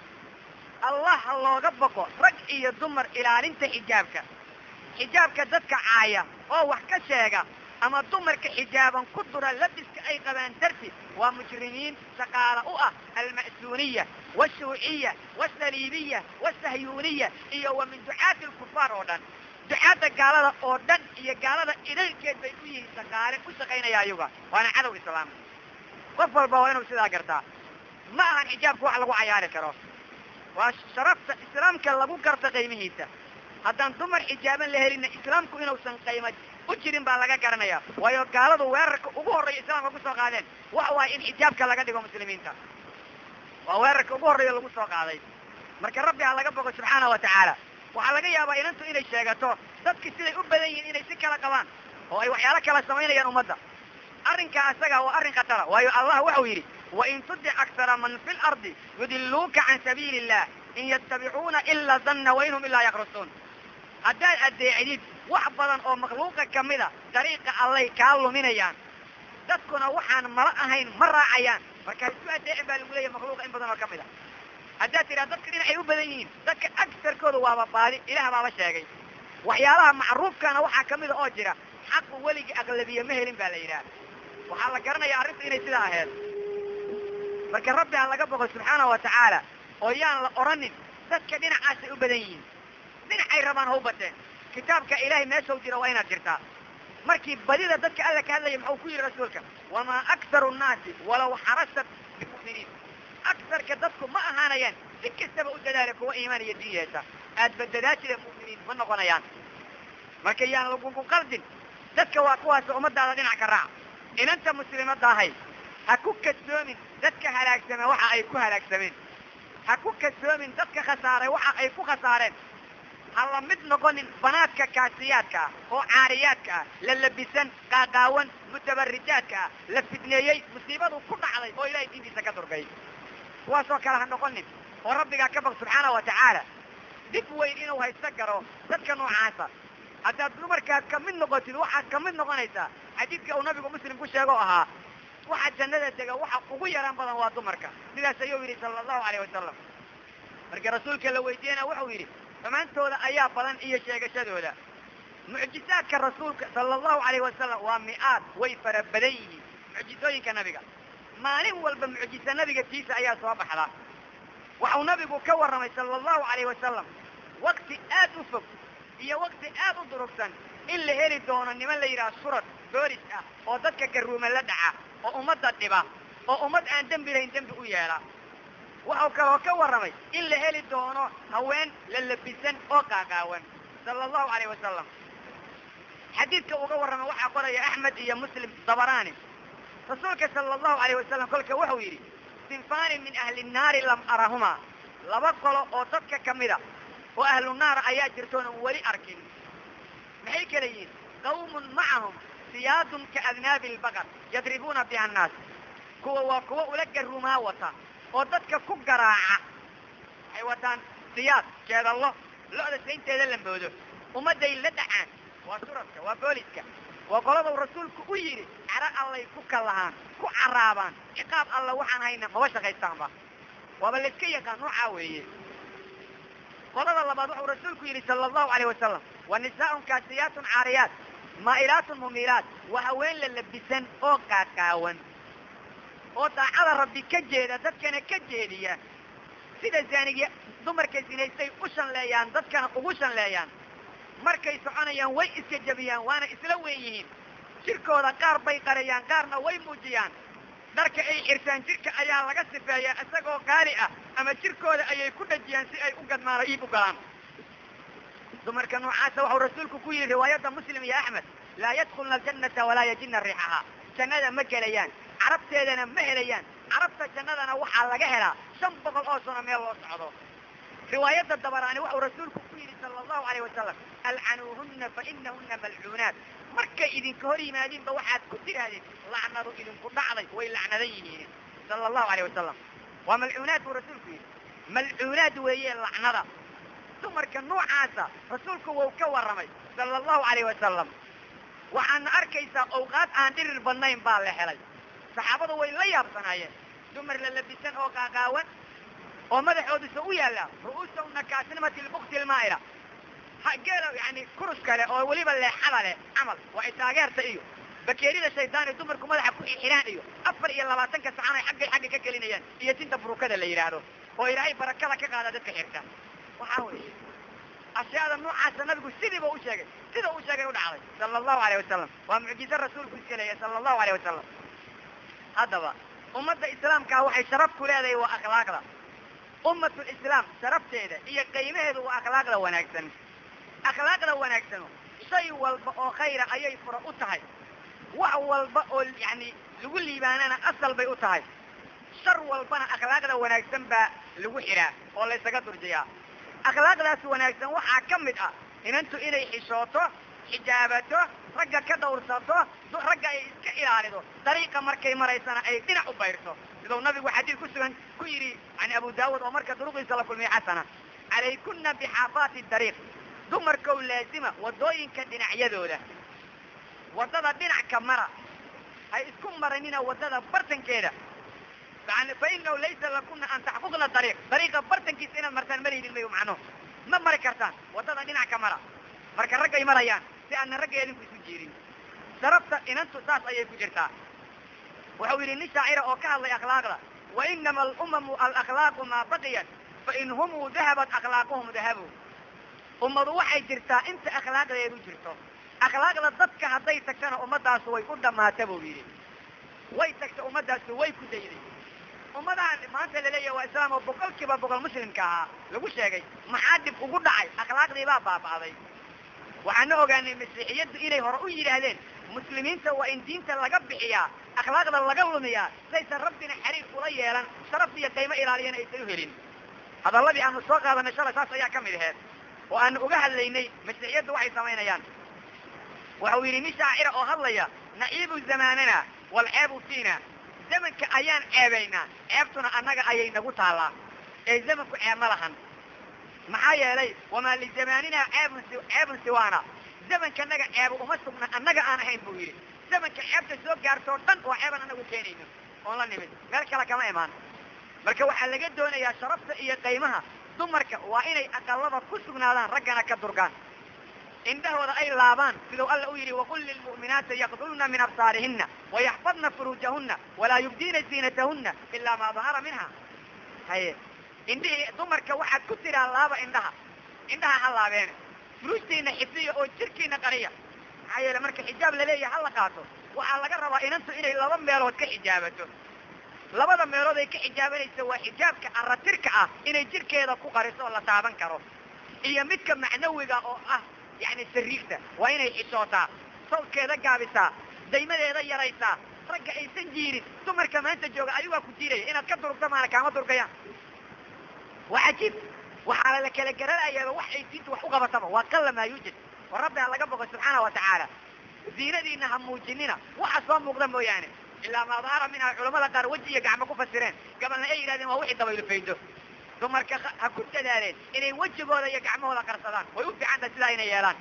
allah ha looga baqo rag iyo dumar ilaalinta xijaabka xijaabka dadka caaya oo wax ka sheega ama dumarka xijaaban ku dura labiska ay qabaan darti waa mujrimiin shaqaala u ah alma'suuniya waashuuciya waasaliibiya waasahyuuniya iyo wa min ducaati alkufaar oo dhan ducaadda gaalada oo dhan iyo gaalada idaylkeed bay u yihiin shaqaale u shaqaynaya ayaga waana cadow islaam qof walba waa inuu sidaa gartaa ma ahan xijaabka wax lagu cayaari karo waa sharafta islaamka lagu garta qiimihiisa haddaan dumar xijaaban la helina islaamku inuusan qayma u jirin baa laga garanaya waayo gaaladu weerarka ugu horreeya islaamka kusoo qaadeen waxa waaye in xijaabka laga dhigo muslimiinta waa weerarka ugu horreeya lagu soo qaaday marka rabbi ha laga bogo subxaana wa tacaala waxaa laga yaabaa inantu inay sheegato dadki siday u badan yihiin inay si kala qabaan oo ay waxyaalo kala samaynayaan ummadda arrinkaa asaga waa arrin khatara waayo allah waxau yidhi wain tudic aktara man fi lardi yudiluuka can sabiili illah in yattabicuuna ila danna wa inhum ilaa yakrusuun haddaad addeecdid wax badan oo makhluuqa ka mida dariiqa allay kaa luminayaan dadkuna waxaan mala ahayn ma raacayaan marka isku addeecin baa lagu leeyahy makhluuqa in badan oo ka mid a haddaad tidhaha dadka dhinacay u badan yihiin dadka agsarkooda waaba baadi ilaah baaba sheegay waxyaalaha macruufkana waxaa ka mida oo jira xaqu weligii aqlabiye ma helin baa la yidhaha waxaa la garanaya arrintu inay sidaa aheed marka rabbi ha laga boqo subxaana wa tacaala oo yaan la odhanin dadka dhinacaasay u badan yihiin dhinacay rabaan ha u bateen kitaabka ilaahay meeshau jira waa inaad jirtaa markii badida dadka alla ka hadlaya muxuu ku yidhi rasuulka wamaa aktaru nnaasi walaw xarasat bimu'miniin aksarka dadku ma ahaanayaan si kastaba u dadaala kuwa iimaan iyo diin yeesha aad badadaashida mu'miniin ma noqonayaan marka yaan lagugu qaldin dadka waa kuwaas ummadaada dhinac ka raac inanta muslimadda ahay ha ku kasoomin dadka halaagsame waxa ay ku halaagsameen ha ku kasoomin dadka khasaaray waxa ay ku khasaareen ha la mid noqonin banaadka kaasiyaadka ah oo caariyaadka ah la labisan qaaqaawan mutabarijaadka ah la fidneeyey musiibadu ku dhacday oo ilahay diintiisa ka durgay kuwaasoo kale ha noqonin oo rabbigaa ka baq subxaana wa tacaala dib weyn inuu haysto garo dadka noocaasa haddaad dumarkaad ka mid noqotid waxaad ka mid noqonaysaa xadiidka uu nabigu muslim ku sheego ahaa waxa jannada dega waxa ugu yaraan badan waa dumarka sidaas ayuu yidhi sala allahu alayh wasalam marka rasuulka la weydiiyena wuxuu yidhi dhammaantooda ayaa badan iyo sheegashadooda mucjizaadka rasuulka sala allahu alayh wasalam waa mi-aad way fara badan yihiin mucjizooyinka nabiga maalin walba mucjiza nabiga tiisa ayaa soo baxda waxau nabigu ka warramay sala allahu alayh wasalam wakti aad u fog iyo wakti aad u durugsan in la heli doono niman la yidhaha surad boolis ah oo dadka garuuma la dhaca oo ummadda dhiba oo ummad aan dembi lahayn dembi u yeela waxau kaloo ka warramay in la heli doono haween la labisan oo qaaqaawan sala allahu alayh wasalam xadiidka uga warramay waxaa qoraya axmed iyo muslim dabaraani rasuulka sala allahu alayh wasalam kolka wuxuu yidhi sinfaani min ahli nnaari lam arahumaa laba qolo oo dadka ka mida oo ahlu naara ayaa jirtoonan weli arkin maxay kala yihiin qawmun macahum siyaadun ka adnaabi albaqar yadribuuna biha annaas kuwa waa kuwa ula garuumaa wata oo dadka ku garaaca waxay wataan siyaad jeedallo lo-da saynteeda la moodo ummadday la dhacaan waa suradka waa booliska waa qoladau rasuulku u yidhi cara allay ku kallahaan ku caraabaan ciqaab alla waxaan hayna maba shaqaystaanba waaba layska yaqaan noocaa weeye qolada labaad wuxuu rasuulku yidhi sala allahu alayh wasalam wa nisaa'un kaasiyaatun caariyaat maa'ilaatun mumiilaat waa haween la labisan oo qaaqaawan oo daacada rabbi ka jeeda dadkana ka jeediya sida zaaniga dumarka sinaystay u shanleeyaan dadkana ugu shanleeyaan markay soconayaan way iska jebiyaan waana isla weyn yihiin jirkooda qaar bay qariyaan qaarna way muujiyaan dharka ay xirtaan jirka ayaa laga sifeeyaa isagoo qaali ah ama jirkooda ayay ku dhajiyaan si ay u gadmaano iib u galaan dumarka noocaasa waxuu rasuulku ku yidhi riwaayadda muslim iyo axmed laa yadkulna aljannata walaa yajidna riixahaa jannada ma gelayaan carabteedana ma helayaan carabta jannadana waxaa laga helaa shan boqol oo sano meel loo socdo riwaayadda dabaraani waxuu rasuulku ku yidhi sala allahu alayh wasalam alcanuuhunna fa inahunna malcuunaat markay idinka hor yimaadiinba waxaad ku tidhaahdeen lacnadu idinku dhacday way lacnadan yihiin sala allahu alayh wasalam waa malcuunaad buu rasuulku yidhi malcuunaad weeye lacnada dumarka noocaasa rasuulku wau ka warramay sala allahu alayh wasalam waxaana arkaysaa awqaad aan dhirir badnayn baa la helay saxaabadu way la yaabsanaayeen dumar la labisan oo qaaqaawan oo madaxoodisa u yaalla ru'uusahunna kaasnimati lbukti ilmaa'ila geela yani kurus kale oo weliba leexada leh camal waa ay taageerta iyo bakeerida shaydaani dumarku madaxa ku xiraan iyo afar iyo labaatanka sacan ay xaggay xagga ka gelinayaan iyo tinta burukada la yidhaahdo oo ilaahay barakada ka qaada dadka xirta waxaa weeye ashyaada noocaasa nabigu sidiiba u sheegay sida uu sheegay u dhacday sala allahu alayh wasalam waa mucjize rasuulku iska leeyahay sala allahu alayh wasalam haddaba ummadda islaamkaa waxay sharaf ku leedahay waa akhlaaqda ummatul islaam sharafteeda iyo qiimaheedu waa akhlaaqda wanaagsan akhlaaqda wanaagsan shay walba oo khayra ayay fura u tahay wax walba oo yani lagu liibaanana asal bay u tahay shar walbana akhlaaqda wanaagsan baa lagu xidhaa oo laysaga durjiyaa akhlaaqdaas wanaagsan waxaa ka mid ah inantu inay xishooto xijaabato ragga ka dhawrsato ragga ay iska ilaalido dariiqa markay maraysana ay dhinac u bayrto siduu nabigu xadiid ku sugan ku yidhi yani abu daawud oo marka duruqiisa la kulmiya xasana calaykunna bixaafaati dariiq dumarkow laazima waddooyinka dhinacyadooda waddada dhinac ka mara hay isku maranina waddada bartankeeda yani fa inahu laysa lakuna an taxquqna dariiq dariiqa bartankiisa inaad martaan malaydin mayo macnuhu ma mari kartaan waddada dhinac ka mara marka raggay marayaan si aadna ragga idinku isu jiirin sharafta inantu saas ayay ku jirtaa wuxuu yidhi nin shaacira oo ka hadlay akhlaaqda wa inama alumamu alakhlaaqu maa baqiyat fa in humuu dahabat akhlaaquhum dahabu ummadu waxay jirtaa inta akhlaaqdeedu jirto akhlaaqda dadka hadday tagtana ummaddaas way ku dhammaata buu yidhi way tagta ummaddaasi way ku dayday ummadahan maanta laleeyahay waa islaam oo boqol kiiba boqol muslimka ahaa lagu sheegay maxaa dib ugu dhacay akhlaaqdii baa baaba'day waxaana ogaanay masiixiyaddu inay hore u yidhaahdeen muslimiinta waa in diinta laga bixiyaa akhlaaqda laga lumiyaa saysan rabbina xiriir ula yeelan sharaf iyo qiimo ilaaliyana aysan u helin hadalladii aanu soo qaadanay shalay saas ayaa ka mid aheed oo aanu uga hadlaynay masiixiyaddu waxay samaynayaan waxa uu yidhi nin shaacira oo hadlaya naciibu zamaanana walceebu fiina zamanka ayaan ceebaynaa ceebtuna annaga ayay nagu taallaa ee zamanku ceeb ma lahan maxaa yeelay wamaa lizamaanina ceebun ceebun siwaana zamankanaga ceebo uma sugna annaga aan ahayn buu yidhi zamanka ceebta soo gaartoo dhan oo ceeban annagu keenayno oon la nimid meel kale kama imaan marka waxaa laga doonayaa sharafta iyo qiimaha dumarka waa inay aqallada ku sugnaadaan raggana ka durgaan indhahooda ay laabaan siduu alla u yidhi waqul lilmu'minaati yaqdulna min absaarihina wayaxfadna furuujahuna walaa yubdiina ziinatahuna ilaa maa dahara minha haye indhihii dumarka waxaad ku tiraa laaba indhaha indhaha ha laabeene furuujtiina xifdiya oo jirkiina qariya maxaa yeele marka xijaab laleeyahay ha la qaato waxaa laga rabaa inantu inay laba meelood ka xijaabato labada meelood ay ka xijaabanaysa waa xijaabka aratirka ah inay jirkeeda ku qariso oo la taaban karo iyo midka macnawiga oo ah yani sariigta waa inay xishootaa sawdkeeda gaabisaa daymadeeda yaraysaa ragga aysan jiirin dumarka maanta jooga ayagaa ku jiiraya inaad ka durugto maana kaama durgayaan waa cajiib waxaa la kala garanayaaba wax ay diintu wax u qabataba waa qalla maa yuujad oo rabbi ha laga boqo subxaana wa tacaala ziinadiina ha muujinina waxa soo muuqda mooyaane ilaa maa dahara minha culamada qaar weji iyo gacmo ku fasireen gabalna ay yidhahdeen waa wixii dabaylu faydo dumarka ha ku dadaaleen inay wejigooda iyo gacmahooda qarsadaan way u fiican tahay sidaa inay yeelaan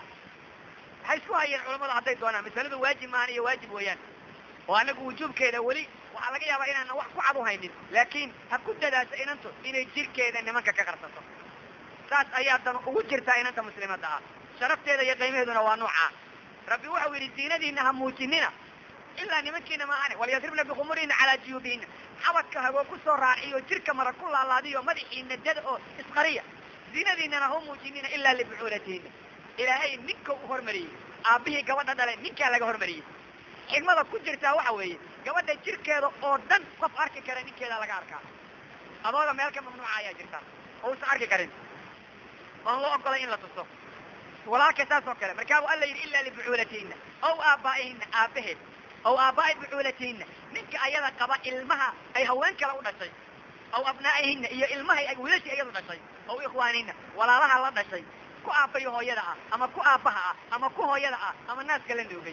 waxay isku hayeen culamadu hadday doonaan masaladu waajib maahan iyo waajib weeyaan oo anagu wujuubkeeda weli waxaa laga yaabaa inaana wax ku cad u haynin laakiin ha ku dadaasho inantu inay jirkeeda nimanka ka qarsato saas ayaa dan ugu jirtaa inanta muslimadda ah sharafteeda iyo qiimaheeduna waa noocaa rabbi waxau yidhi ziinadiina ha muujinina ilaa nimankiina maahane walyadribna bikhumurihina calaa juyuubihina xabadka hagoo ku soo raaciyo jirka mara ku laalaadiyo madaxiina dada oo isqariya ziinadiinana ha muujinina ilaa libucuulatihinna ilaahay ninka u hormariyey aabbihii gabadha dhale ninkaa laga hormariyey xigmada ku jirtaa waxa weeye gabadha jirkeeda oo dhan qof arki kara ninkeeda laga arkaa adooga meel ka mamnuuca ayaa jirta oo usan arki karin oon loo ogolay in la tuso walaalka saas oo kale markaa bu alla yidhi ilaa libucuulatihinna ow aabbaa'ihinna aabbaheed ow aabbaa'i bucuulatihinna ninka ayada qaba ilmaha ay haween kale u dhashay ow abnaa'ihinna iyo ilmahay ay wiilashii iyadu dhashay ow ikhwaanihinna walaalaha la dhashay ku aabbayo hooyada ah ama ku aabbaha ah ama ku hooyada ah ama naaska la noogay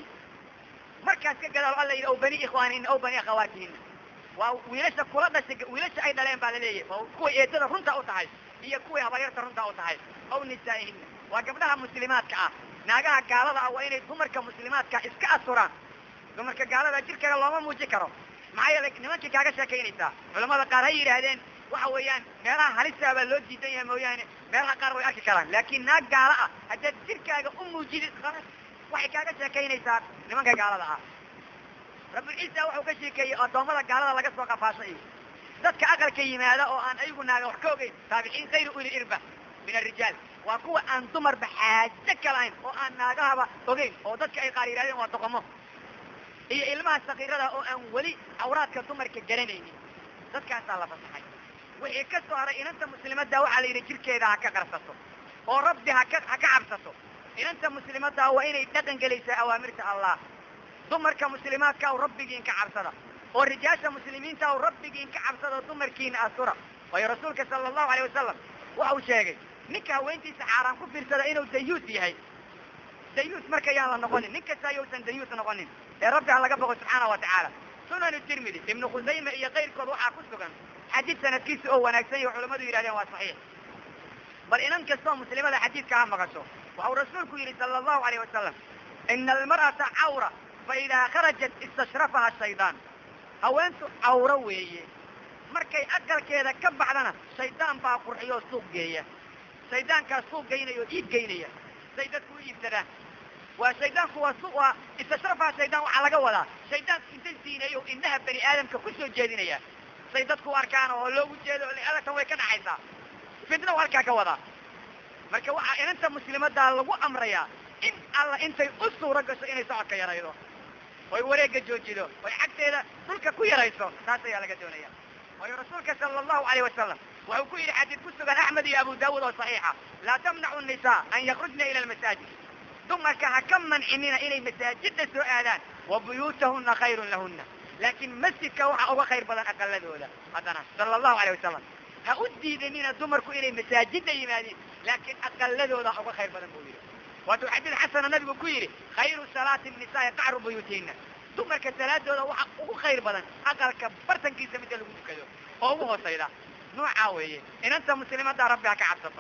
markaas ka gadaal alla yidhi ow bani ikhwaanihinna ow bani akhawaatihinna waa wiilasha kula dhashay wiilasha ay dhaleen baa laleeyahay oo kuway eedada runta u tahay iyo kuway habaryarta runta u tahay ow nisaa'ihinna waa gabdhaha muslimaadka ah naagaha gaalada ah waa inay dumarka muslimaadka iska asturaan dumarka gaalada jirkeeda looma muujin karo maxaa yeelay nimankii kaaga sheekaynaysaa culamada qaar hay yidhaahdeen waxa weeyaan meelaha halisaa baa loo diidan yahay mooyaane meelaha qaar way arki karaan laakiin naag gaalo ah haddaad jirkaaga u muujidid khalas waxay kaaga sheekaynaysaa nimanka gaalada ah rabulciisa wuxuu ka sheekeeyey addoommada gaalada laga soo qafaashay dadka aqalka yimaada oo aan ayagu naaga wax ka ogeyn taabiciin kayru uli irba min arijaal waa kuwa aan dumarba xaajo ka lahayn oo aan naagahaba ogeyn oo dadka ay qaar yidhahdeen waa doqomo iyo ilmaha sakiirada oo aan weli awraadka dumarka garanaynin dadkaasaa la fasaxay wixii ka soo haray inanta muslimadda waxaa la yidhi jirkeeda ha ka qarsato oo rabbi haka ha ka cabsato inanta muslimadda waa inay dhaqan gelaysaa awaamirta allah dumarka muslimaadka aw rabbigiin ka cabsada oo rijaasha muslimiinta aw rabbigiin ka cabsada dumarkiina astura waayo rasuulka sala allahu alayh wasalam waxa uu sheegay ninka haweentiisa xaaraan ku fiirsada inuu dayuus yahay dayuus marka yaan la noqonin nin kasta ayousan dayuus noqonin ee rabbi ha laga boqo subxaana wa tacaala sunan tirmidi ibnu khusayme iyo kayrkood waxaa ku sugan xadiid sanadkiisa oo wanaagsan iyo culamadu yidhahdeen waa saxiix bal inan kastoo muslimada xadiidka ha maqasho waxau rasuulku yidhi sala allahu alayh wasalam ina almar'ata cawra fa idaa kharajat istashrafaha shaydaan haweentu cawro weeye markay aqalkeeda ka baxdana shaydaan baa qurxiyoo suuq geeya shaydaankaas suuq geynaya oo iib geynaya say dadku u iibsadaan waa shaydaanku waa su waa istashrafaha shaydaan waxaa laga wadaa shaydaanku inta siineeyo indhaha bani aadamka ku soo jeedinaya say dadku u arkaan oo loogu jeedo adagtan way ka dhaxaysaa fitna u halkaa ka wadaa marka waxaa inanta muslimaddaa lagu amrayaa in alla intay u suuro gasho inay socodka yaraydo oy wareegga joojido oy xagteeda dhulka ku yarayso taas ayaa laga doonaya waayo rasuulka sala allahu alayh wasalam wuxuu ku yidhi xadiid ku sugan axmed iyo abu daawuud oo saxiixa laa tamnacu nisaa an yakrujna ila almasaajid dumarka ha ka mancinina inay masaajidda soo aadaan wa buyuutahunna khayrun lahunna laakiin masjidka waxaa uga khayr badan aqaladooda haddana sala allahu alayh wasalam ha u diidanina dumarku inay masaajidda yimaadiin laakiin aqaladooda uga khayr badan buu yidhi waatuu xadiid xasana nabigu ku yidhi khayru salaati nisaai qacru buyuutihinna dumarka salaadooda waxa ugu khayr badan aqalka bartankiisa midda lagu tukado oo ugu hoosayda noocaa weeye inanta muslimadda rabbi ha ka cabsato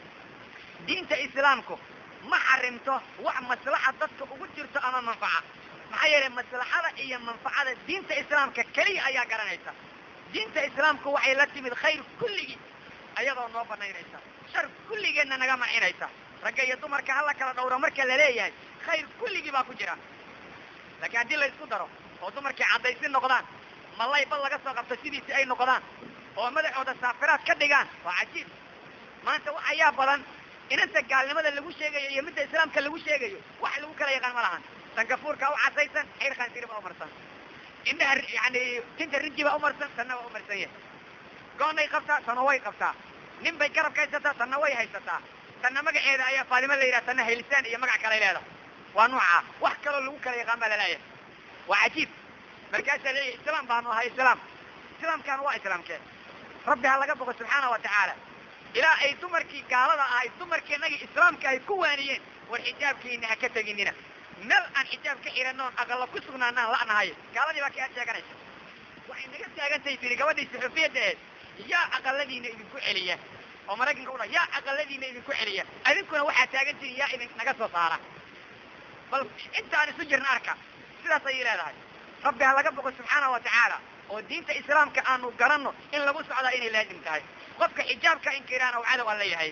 diinta islaamku ma xarimto wax maslaxa dadka ugu jirto ama manfaca maxaa yeelay maslaxada iyo manfacada diinta islaamka keliya ayaa garanaysa diinta islaamku waxay la timid khayr kulligii ayadoo noo banaynaysa shar kulligeedna naga mancinaysa ragga iyo dumarka hala kala dhowro marka la leeyahay khayr kulligii baa ku jira laakiin haddii la isku daro oo dumarkii caddaysi noqdaan malay bal laga soo qabto sidiisi ay noqdaan oo madaxooda saafiraad ka dhigaan waa cajiib maanta wax ayaa badan inanta gaalnimada lagu sheegayo iyo midda islaamka lagu sheegayo wax lagu kala yaqaan ma lahan tangafuurka u casaysan xayr khansiri baa umarsan indhaha yani tinta rinji baa umarsan tanna waa umarsan yahay goonay qabtaa tana way qabtaa nin bay garabka haysataa tanna way haysataa tanna magaceeda ayaa faadimo la yidhaha tanna haylisaan iyo magac kale leeda waa nuuca wax kaloo lagu kala yaqaan baa laleeyahay waa cajiib markaasaa leeyahay islaam baanu ahay islaam islaamkan waa islaamkee rabbi ha laga boqo subxaana wa tacaala ilaa ay dumarkii gaalada ahayd dumarkii inagii islaamka ay ku waaniyeen war xijaabkiina ha ka teginina meel aan xijaab ka xiranoon aqalla ku sugnaanaan la'nahay gaaladii baa ka sheeganaysa waxay naga taagantahay tiri gabadhii saxuufiyadda aheed yaa aqaladiina idinku celiya oo maraykanka u dha yaa aqaladiina idinku celiya adinkuna waxaa taagan tihin yaa idin naga soo saara bal intaan isu jirna arka sidaas ayay leedahay rabbi ha laga boqo subxaana wa tacaala oo diinta islaamka aanu garanno in lagu socdaa inay laazim tahay qofka xijaabka inkiraana uu cadow aan leeyahay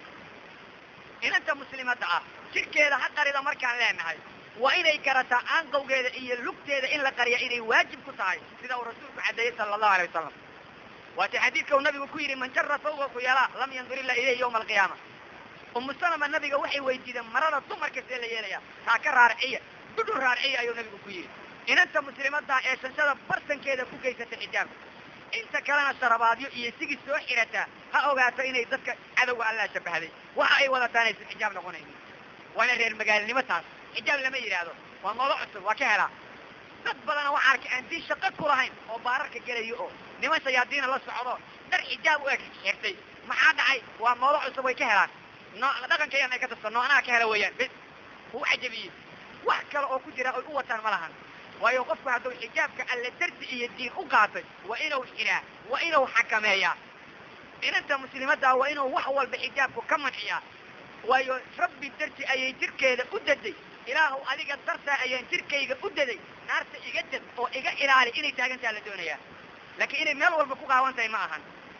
inanta muslimadda ah jirkeeda ha qarida markaan leenahay waa inay garataa aanqowgeeda iyo lugteeda in la qariya inay waajib ku tahay sida uu rasuulku caddeeyey sala allahu alay wasalam waati xadiidka uu nabigu ku yidhi man jara fawqa khuyalaa lam yandur illa ilayhi yawma alqiyaama umu salama nabiga waxay weydiideen marada dumarka see la yeelaya taa ka raarciya dhudhun raarciya ayuu nabigu ku yidhi inanta muslimadda ee shanshada bartankeeda ku geysata xijaabka inta kalena sharabaadyo iyo sigii soo xirataa ha ogaato inay dadka cadowga allaa shabahday waxa ay wadataan aysan xijaab noqonaynin waana reer magaalinimo taas xijaab lama yidhaahdo waa moodo cusub waa ka helaa dad badana waxaa arkay aan diin shaqo ku lahayn oo baararka gelayo oo niman shayaadiina la socdo dar xijaab u eg xirtay maxaa dhacay waa moodo cusub way ka helaan no dhaqankayana ay ka tabto noonaha ka hela weeyaan bis wuu cajabiyey wax kale oo ku jira oy u wataan ma lahan waayo qofku hadduu xijaabka alle darsi iyo diin u qaatay waa inuu xiraa waa inuu xakameeyaa inanta muslimaddaa waa inuu wax walba xijaabku ka manciyaa waayo rabbi darsi ayay jirkeeda u daday ilaahu adiga dartaa ayaan jirkayga u daday naarta iga dad oo iga ilaali inay taagantaa la doonayaa laakiin inay meel walba ku qaawan tahay ma ahan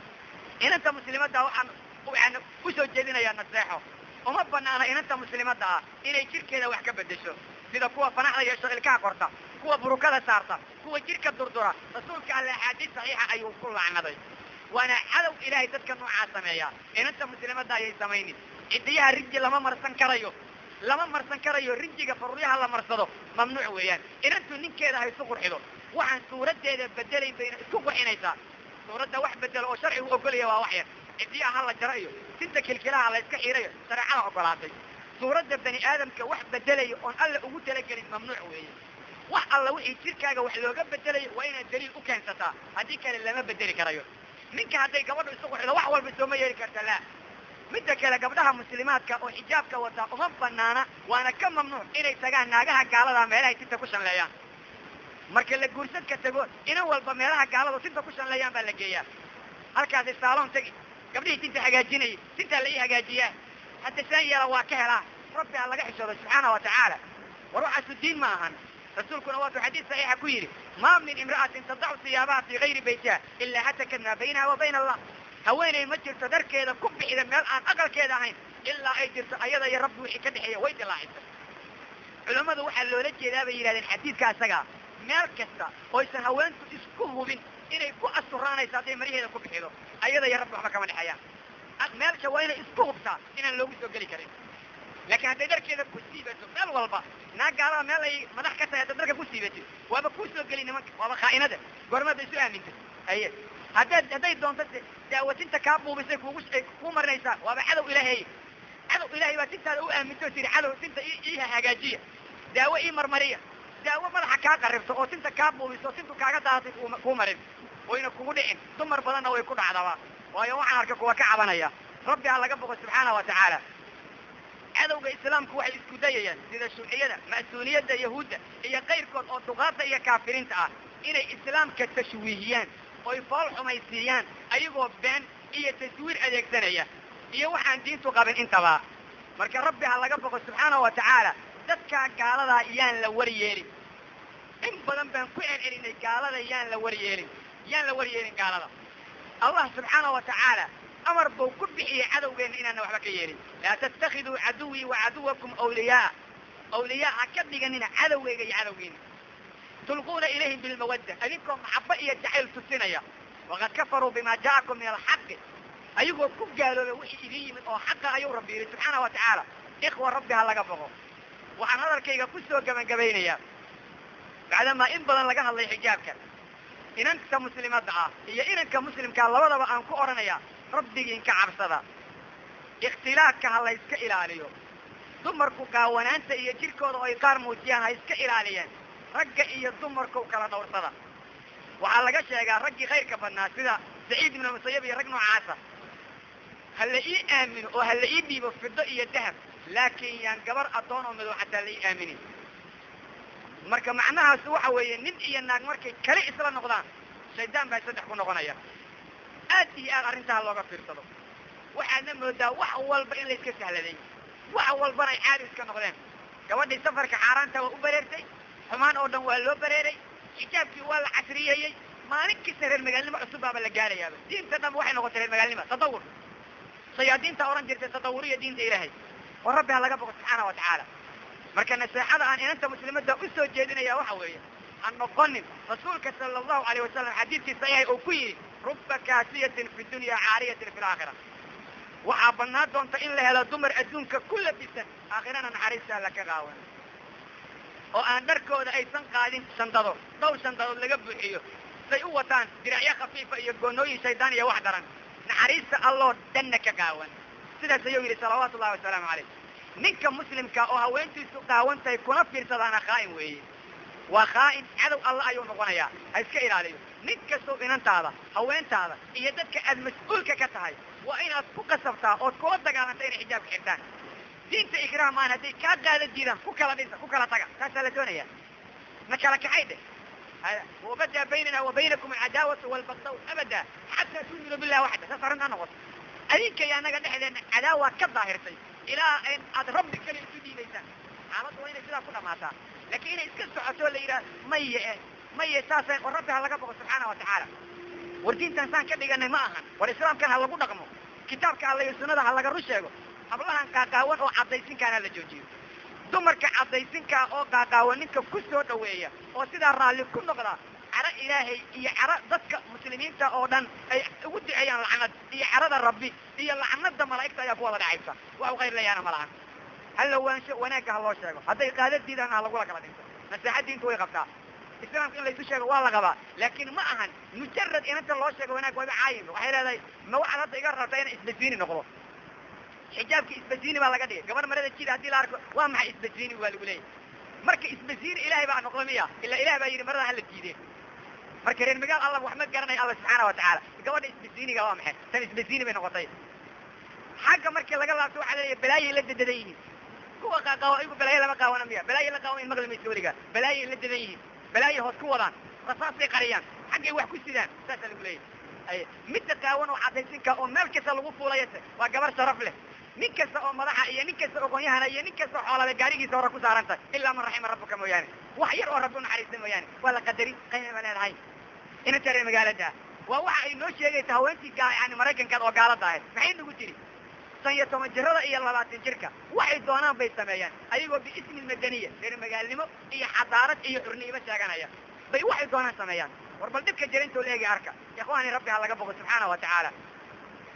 inanta muslimaddaa waxaan waxaan u soo jeedinayaa naseexo uma banaana inanta muslimadda ah inay jirkeeda wax ka beddesho sida kuwa fanaxda yeesho ilkaha korta kuwa burukada saarta kuwa jirka durdura rasuulka alle axaadiis saxiixa ayuu ku lacnaday waana cadow ilaahay dadka noocaa sameeyaa inanta muslimadda ayay samaynin cidiyaha rinji lama marsan karayo lama marsan karayo rinjiga faruryaha la marsado mamnuuc weeyaan inantu ninkeeda ha isu qurxido waxaan suuraddeeda bedelayn bayna isku qurxinaysaa suuradda wax bedelo oo sharcigu ogolaya waa wax yar cidiyaha ha la jaro iyo sinta kilkilaha la iska xiirayo shareecada ogolaatay suuradda bani aadamka wax bedelayo oon alla ugu talagelin mamnuuc weeye wax alla wixii jirkaaga wax looga bedelayo waa inaad daliil u keensataa haddii kale lama bedeli karayo ninka hadday gabadhu isu qurxido wax walba sooma yeeli karta laa midda kale gabdhaha muslimaadka oo xijaabka wataa uma banaana waana ka mamnuuc inay tagaan naagaha gaalada meelahay tinta ku shanleeyaan marka la guursadka tago inan walba meelaha gaaladu tinta ku shanleeyaan baa la geeyaa halkaasi saaloon tegi gabdhihii tinta hagaajinayay tintaa la ii hagaajiyaa hadda saan yeela waa ka helaa rabbi ha laga xishoodo subxaana wa tacaala war waxaasu diin ma ahan rasuulkuna waatuu xadiis saxiixa ku yidhi maa min imra'atin tadacu siyaabaha fii gayri baytiha ilaa hatakat maa baynaha wa bayna allah haweenay ma jirto dharkeeda ku bixida meel aan aqalkeeda ahayn ilaa ay jirto ayada iyo rabbi wixii ka dhexeeya way dilaacisay culammadu waxaa loola jeedaa bay yidhahdeen xadiidka asagaa meel kasta oysan haweentu isku hubin inay ku asturaanayso hadday mariheeda ku bixido ayada iyo rabbi waxba kama dhexeeyaan meelsha waa inay isku hubtaa inaan loogu soo geli karin laakiin hadday dharkeeda ku siibato meel walba naag gaalada meel ay madax ka tahay haddaad dharka ku siibatid waaba kuu soo geli nimanka waaba khaa'inada goormada isu aamintay aye haddaad hadday doonto daawatinta kaa buubisay kuugu kuu marinaysaa waaba cadow ilaahay cadow ilaahay baa tintaada u aaminto tiri cadow tinta ii hagaajiya daawo ii marmariya daawo madaxa kaa qaribto oo tinta kaa buubiso oo tintu kaaga daadatay kuu marin wayna kugu dhicin dumar badanna way ku dhacdaba waayo waxaan arka kuwa ka cabanaya rabbi ha laga boqo subxaana wa tacaala cadowga islaamku waxay isku dayayaan sida shuuciyada ma'suuniyadda yahuudda iyo kayrkood oo duqaadda iyo kaafiriinta ah inay islaamka tashwiihiyaan oy fool xumaysiiyaan ayagoo been iyo taswiir adeegsanaya iyo waxaan diintu qabin intaba marka rabbi ha laga boqo subxaana wa tacaala dadkaa gaaladaa yaan la waryeelin in badan baan ku celcelinay gaalada yaan la waryeelin yaan la waryeelin gaalada allah subxaana wa tacaala amar buu ku bixiyey cadowgeenna inaana waxba ka yeelin laa tattakiduu caduwii wa caduwakum awliyaa awliyaa ha ka dhiganina cadowgeyga iyo cadowgiina tulquuna ilayhim bilmawadda adinkoo maxaba iyo jacayl tusinaya waqad kafaruu bima ja'akum min alxaqi ayagoo ku gaaloobay wixii idin yimid oo xaqa ayuu rabbi yidhi subxaana wa tacaala ikhwa rabbi ha laga boqo waxaan hadalkayga ku soo gabagabaynayaa bacdamaa in badan laga hadlay xijaabka inanka muslimadda ah iyo inanka muslimkaa labadaba aan ku odhanayaa rabbigiin ka cabsada ikhtilaafka ha la yska ilaaliyo dumarku qaawanaanta iyo jirkooda oo ay qaar muujiyaan ha iska ilaaliyeen ragga iyo dumarku kala dhowrsada waxaa laga sheegaa raggii khayrka badnaa sida saciid ibnu musayab iyo rag noocaasa ha la ii aamino oo ha la ii dhiibo fido iyo dahab laakiin yaan gabar addoon oo midow xataa la ii aaminin marka macnahaas waxa weeye nin iyo naag markay kale isla noqdaan shaydaan baa saddex ku noqonaya aad iyo aad arrintaha looga fiirsado waxaadna moodaa wax walba in layska sahladay wax walbana ay caadi iska noqdeen gabadhii safarka xaaraanta waa u bareertay xumaan oo dhan waa loo bareeray xijaabkii waa la casriyeeyey maalin kasta reer magaalnimo cusub baaba la gaarayaaba diinta dhan waxay noqotay reer magaalnima tadawur sayaadiinta oran jirtay tadawuriya diinta ilaahay oo rabbi ha laga boqo subxaana wa tacaala marka naseexada aan inanta muslimadda u soo jeedinaya waxa weeye han noqonin rasuulka sala allahu alayh wasalam xadiidkii saxiix uu ku yidhi rubba kaasiyatin fi dunya caariyatin fi laakhira waxaa bannaan doonta in la helo dumar adduunka ku labisan aakhirana naxariista alla ka qaawan oo aan dharkooda aysan qaadin shandado dhowr shandadood laga buuxiyo say u wataan diracyo khafiifa iyo goonooyin shaydaan iyo wax daran naxariista alloo dhanna ka qaawan sidaas ayuu yidhi salawaatu ullahi wasalaamu calayh ninka muslimka oo haweentiisu qaawantahay kuna fiirsadaana khaa'in weeye waa khaa'in cadow alla ayuu noqonayaa ha iska ilaaliyo nin kastoo inantaada haweentaada iyo dadka aad mas-uulka ka tahay waa inaad ku qasabtaa ood kula dagaalanta inay xijaabka xirtaan diinta ikraam aan hadday kaa qaada diidaan ku kala dhisa ku kala taga taasaa la doonaya na kala kaxay dheh wabadaa baynana wa baynakum alcadaawatu walbagdaw abada xataa tu'minu billahi waxda saas arrintaa noqoto adinka iyo annaga dhexdeena cadaawa ka daahirtay ilaa aad rabbi kale isu dhiibaysaan xaaladda waa inay sidaa ku dhamaataa laakiin inay iska socoto la yidhaha maye e maye saasa oo rabbi ha laga boqo subxaana wa tacaala war diintan saan ka dhiganay ma ahan war islaamkan ha lagu dhaqmo kitaabka alla iyo sunnada ha laga run sheego hablahan qaaqaawan oo caddaysinkaan ha la joojiyo dumarka caddaysinkaa oo qaaqaawan ninka ku soo dhaweeya oo sidaa raalli ku noqda caro ilaahay iyo caro dadka muslimiinta oo dhan ay ugu duceeyaan lacnad iyo carada rabbi iyo lacnada malaa'igta ayaa ku wada dhacaysa wax u khayr layaana ma lahan ha la waansho wanaagga ha loo sheego hadday qaada diidaan ha lagula kala dhinto naseexa diintu way qabtaa islaamka in laysu sheego waa la qabaa laakiin ma ahan mujarad inanta loo sheego wanaag wayba caayin waxay leedahay ma waxaad hadda iga rabtaa ina isbasiini noqdo xijaabki isbasiini baa laga dhigay gabar marada jida haddii la arko waa maxay isbasiini waa lagu leeyahy marka isbasiini ilaahay baa noqda miya ila ilahay baa yidhi marada hala diideen marka reer magaal alla wax ma garanaya alla subxaana wa tacaala gabadha isbasiiniga waa maxay tan isbasiini bay noqotay xagga markii laga laabto waxaa leeyahay balaayay la dadadan yihiin kuwa qaaqaawa iyagu balaayo lama qaawana miya balaayo la qaawan in maqli mayso weligaa balaayay la dadan yihiin balaayay hoos ku wadaan rasaasay qariyaan xaggay wax ku sidaan saasaa lagu leeyahay midda qaawan oo caddaysinka oo meel kasta lagu fuulayase waa gabar sharaf leh nin kasta oo madaxa iyo nin kasta oo aqoonyahana iyo nin kasta oo xoolale gaarigiisa hore ku saaran tahay ilaa man raxima rabbuka mooyaane wax yar oo rabbi unaxariista mooyaane waa la qadari qayma ba leedahay inanta reer magaalada waa waxa ay noo sheegaysa haweentii yani maraykankaad oo gaalada ahayd maxay nagu tiri san iyo toban jirada iyo labaatan jirka waxay doonaan bay sameeyaan ayagoo biismi madaniya reer magaalnimo iyo xadaarad iyo xurnimo sheeganaya bay waxay doonaan sameeyaan war bal dhibka jira intoo la eegi arka ikhwaani rabbi ha laga boqo subxaana wa tacaala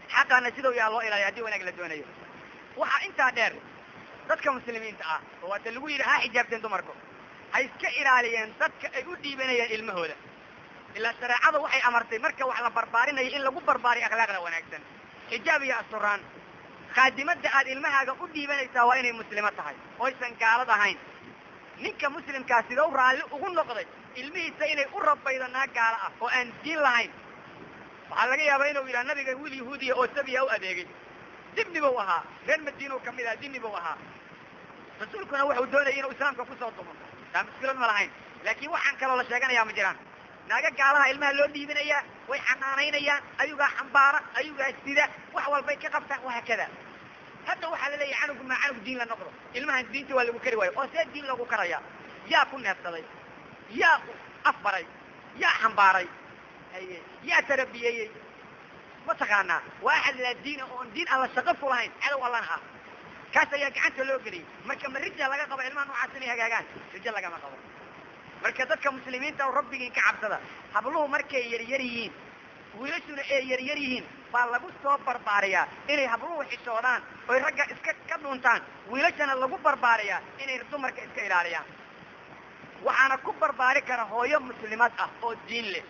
xaqaana sidoo yaa loo ilaaliya haddii wanaag la doonayo waxaa intaa dheer dadka muslimiinta ah oo waata lagu yidhi ha xijaabteen dumarku ha iska ilaaliyeen dadka ay u dhiibanayaan ilmahooda ilaa shareecada waxay amartay marka wax la barbaarinayo in lagu barbaariyo akhlaaqda wanaagsan xijaab iyo asturaan khaadimadda aad ilmahaaga u dhiibanaysaa waa inay muslimo tahay oysan gaalad ahayn ninka muslimkaa sidou raalli ugu noqday ilmihiisa inay u rabaydo naag gaalo ah oo aan diin lahayn waxaa laga yaabaa inuu yidhaha nabiga wiil yahuudiya oo sabiya u adeegay dibni buu ahaa reer madiinuu kamid aha dibni buu ahaa rasuulkuna wuxuu doonayay inuu islaamka kusoo dumo taa muskilad ma lahayn laakiin waxaan kaloo la sheeganayaa ma jiraan naaga gaalaha ilmaha loo dhiibinayaa way xanaanaynayaan ayugaa xambaara ayugaa sida wax walbay ka qabtaan wahaakada hadda waxaa la leeyahay canugu maa canug diin la noqdo ilmahan diinta waa lagu kari waayo oo see diin loogu karaya yaa ku neefsaday yaa afbaray yaa xambaaray haye yaa tarabiyeeyey mataqaanaa waa axad laa diina oon diin alla shaqo ku lahayn cadow allana ah kaas ayaa gacanta loo geliyay marka ma rija laga qabo ilmaha noocaas inay hagaagaan rijo lagama qabo marka dadka muslimiinta oo rabbigiin ka cabsada habluhu markay yaryar yihiin wiilashuna ay yaryar yihiin baa lagu soo barbaariyaa inay habluhu xishoodaan oy ragga iska ka dhuuntaan wiilashana lagu barbaariyaa inay dumarka iska ilaaliyaan waxaana ku barbaari kara hooyo muslimad ah oo diin leh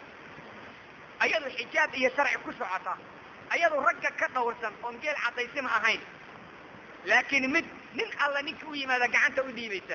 ayadu xijaab iyo sharci ku socota ayadu ragga ka dhawrsan oon geel cadaysima ahayn laakiin mid nin alla ninka u yimaada gacanta u dhiibaysa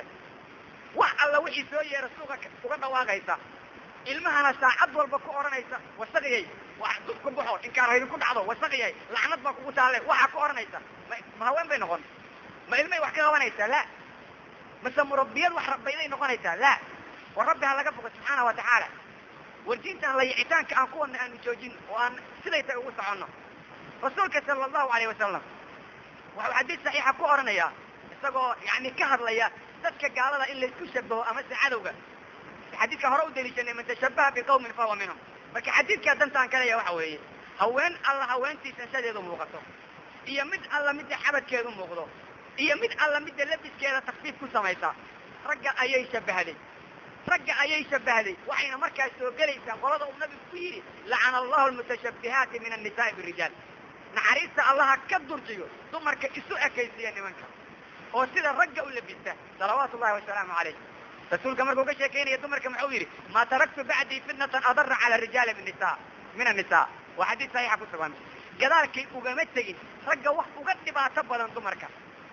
wax alla wixii soo yeera suuqa uga dhawaaqaysa ilmahana saacad walba ku odhanaysa wasaqiyay wax dudku baxo inkaan haydi ku dhacdo wasaqiyay lacnad baa kugu taalle waxaa ku odhanaysa ma ma haween bay noqon ma ilmay wax ka qabanaysaa la mase murabbiyad wax rabbayday noqonaysaa la war rabbi ha laga boqo subxaana wa tacaala wardiintaan layicitaanka aan kuwana aanu joojin oo aan siday tay ugu soconno rasuulka sala allahu alayh wasalam waxuu xadiis saxiixa ku odhanayaa isagoo yani ka hadlaya dadka gaalada in laysku shabaho amase cadowga xadiidka hore u daliishanay man tashabaha biqawmin fahuwa minhum marka xadiidkaa dantaan kalaya waxa weeye haween alla haweentii sansadeedu muuqato iyo mid alla midda xabadkeedu muuqdo iyo mid alla midda labiskeeda takfiif ku samaysa ragga ayay shabahday ragga ayay shabahday waxayna markaas soo gelaysaa qolada uu nabigu ku yidhi lacana allahu almutashabbihaati min annisaai birijaal naxariista allaha ka durjiyo dumarka isu ekaysiya nimanka oo sida ragga u labista salawaatu ullahi wasalaamu calayh rasuulka markuu ka sheekaynaya dumarka muxuu yidhi maa taraktu bacdii fitnatan adara cala rijaali min nisa min annisa waa xadiis saxiixa ku sugan gadaalkay ugama tegin ragga wax uga dhibaato badan dumarka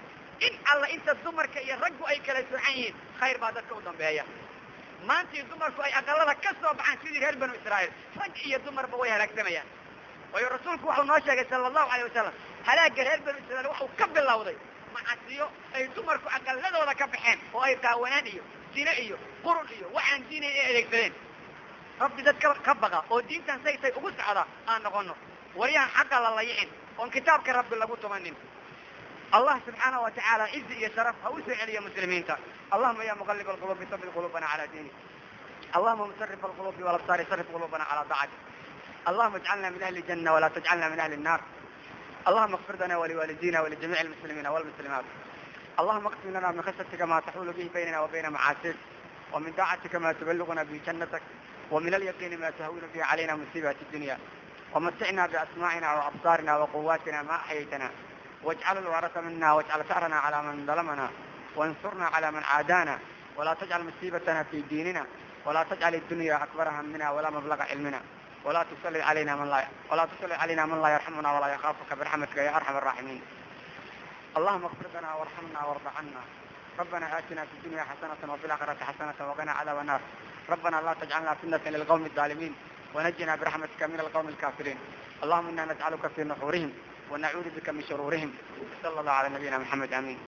in alla inta dumarka iyo raggu ay kala soocan yihiin khayr baa dadka u dambeeya maantii dumarku ay aqalada ka soo baxaan sidii reer banu israa'iil rag iyo dumarba way halaagsamayaan waayo rasuulku wuxuu noo sheegay sala allahu alayh wasalam halaagga reer banu israiil waxuu ka bilowday macasiyo ay dumarku aqaladooda ka baxeen oo ay qaawanaan iyo zine iyo qurun iyo waxaan diinayn ay adeegsadeen rabbi dad ka ka baqa oo diintan say tay ugu socda aan noqono wariyaan xaqa la layicin oon kitaabka rabbi lagu tumanin الله سبحانه وتعالى عز يا شرف أوسع علي مسلمين اللهم يا مقلب القلوب ثبت قلوبنا على دينك اللهم مصرف القلوب والأبصار صرف قلوبنا على طاعتك اللهم اجعلنا من أهل الجنة ولا تجعلنا من أهل النار اللهم اغفر لنا ولوالدينا ولجميع المسلمين والمسلمات اللهم اقسم لنا من خشيتك ما تحول به بيننا وبين معاصيك ومن طاعتك ما تبلغنا به جنتك ومن اليقين ما تهون به علينا مصيبات الدنيا ومتعنا بأسماعنا وأبصارنا وقواتنا ما أحييتنا واجعل الورث منا واجعل ثأرنا على من ظلمنا وانصرنا على من عادانا ولا تجعل مصيبتنا في ديننا ولا تجعل الدنيا أكبر همنا ولا مبلغ علمنا ولا تسلط علينا من لا ولا تسلط علينا من لا يرحمنا ولا يخافك برحمتك يا أرحم الراحمين اللهم اغفر لنا وارحمنا وارض عنا ربنا آتنا في الدنيا حسنة وفي الآخرة حسنة وقنا عذاب النار ربنا لا تجعلنا فتنة للقوم الظالمين ونجنا برحمتك من القوم الكافرين اللهم إنا نسألك في نحورهم ونعوذ بك من شرورهم صلى الله على نبينا محمد آمين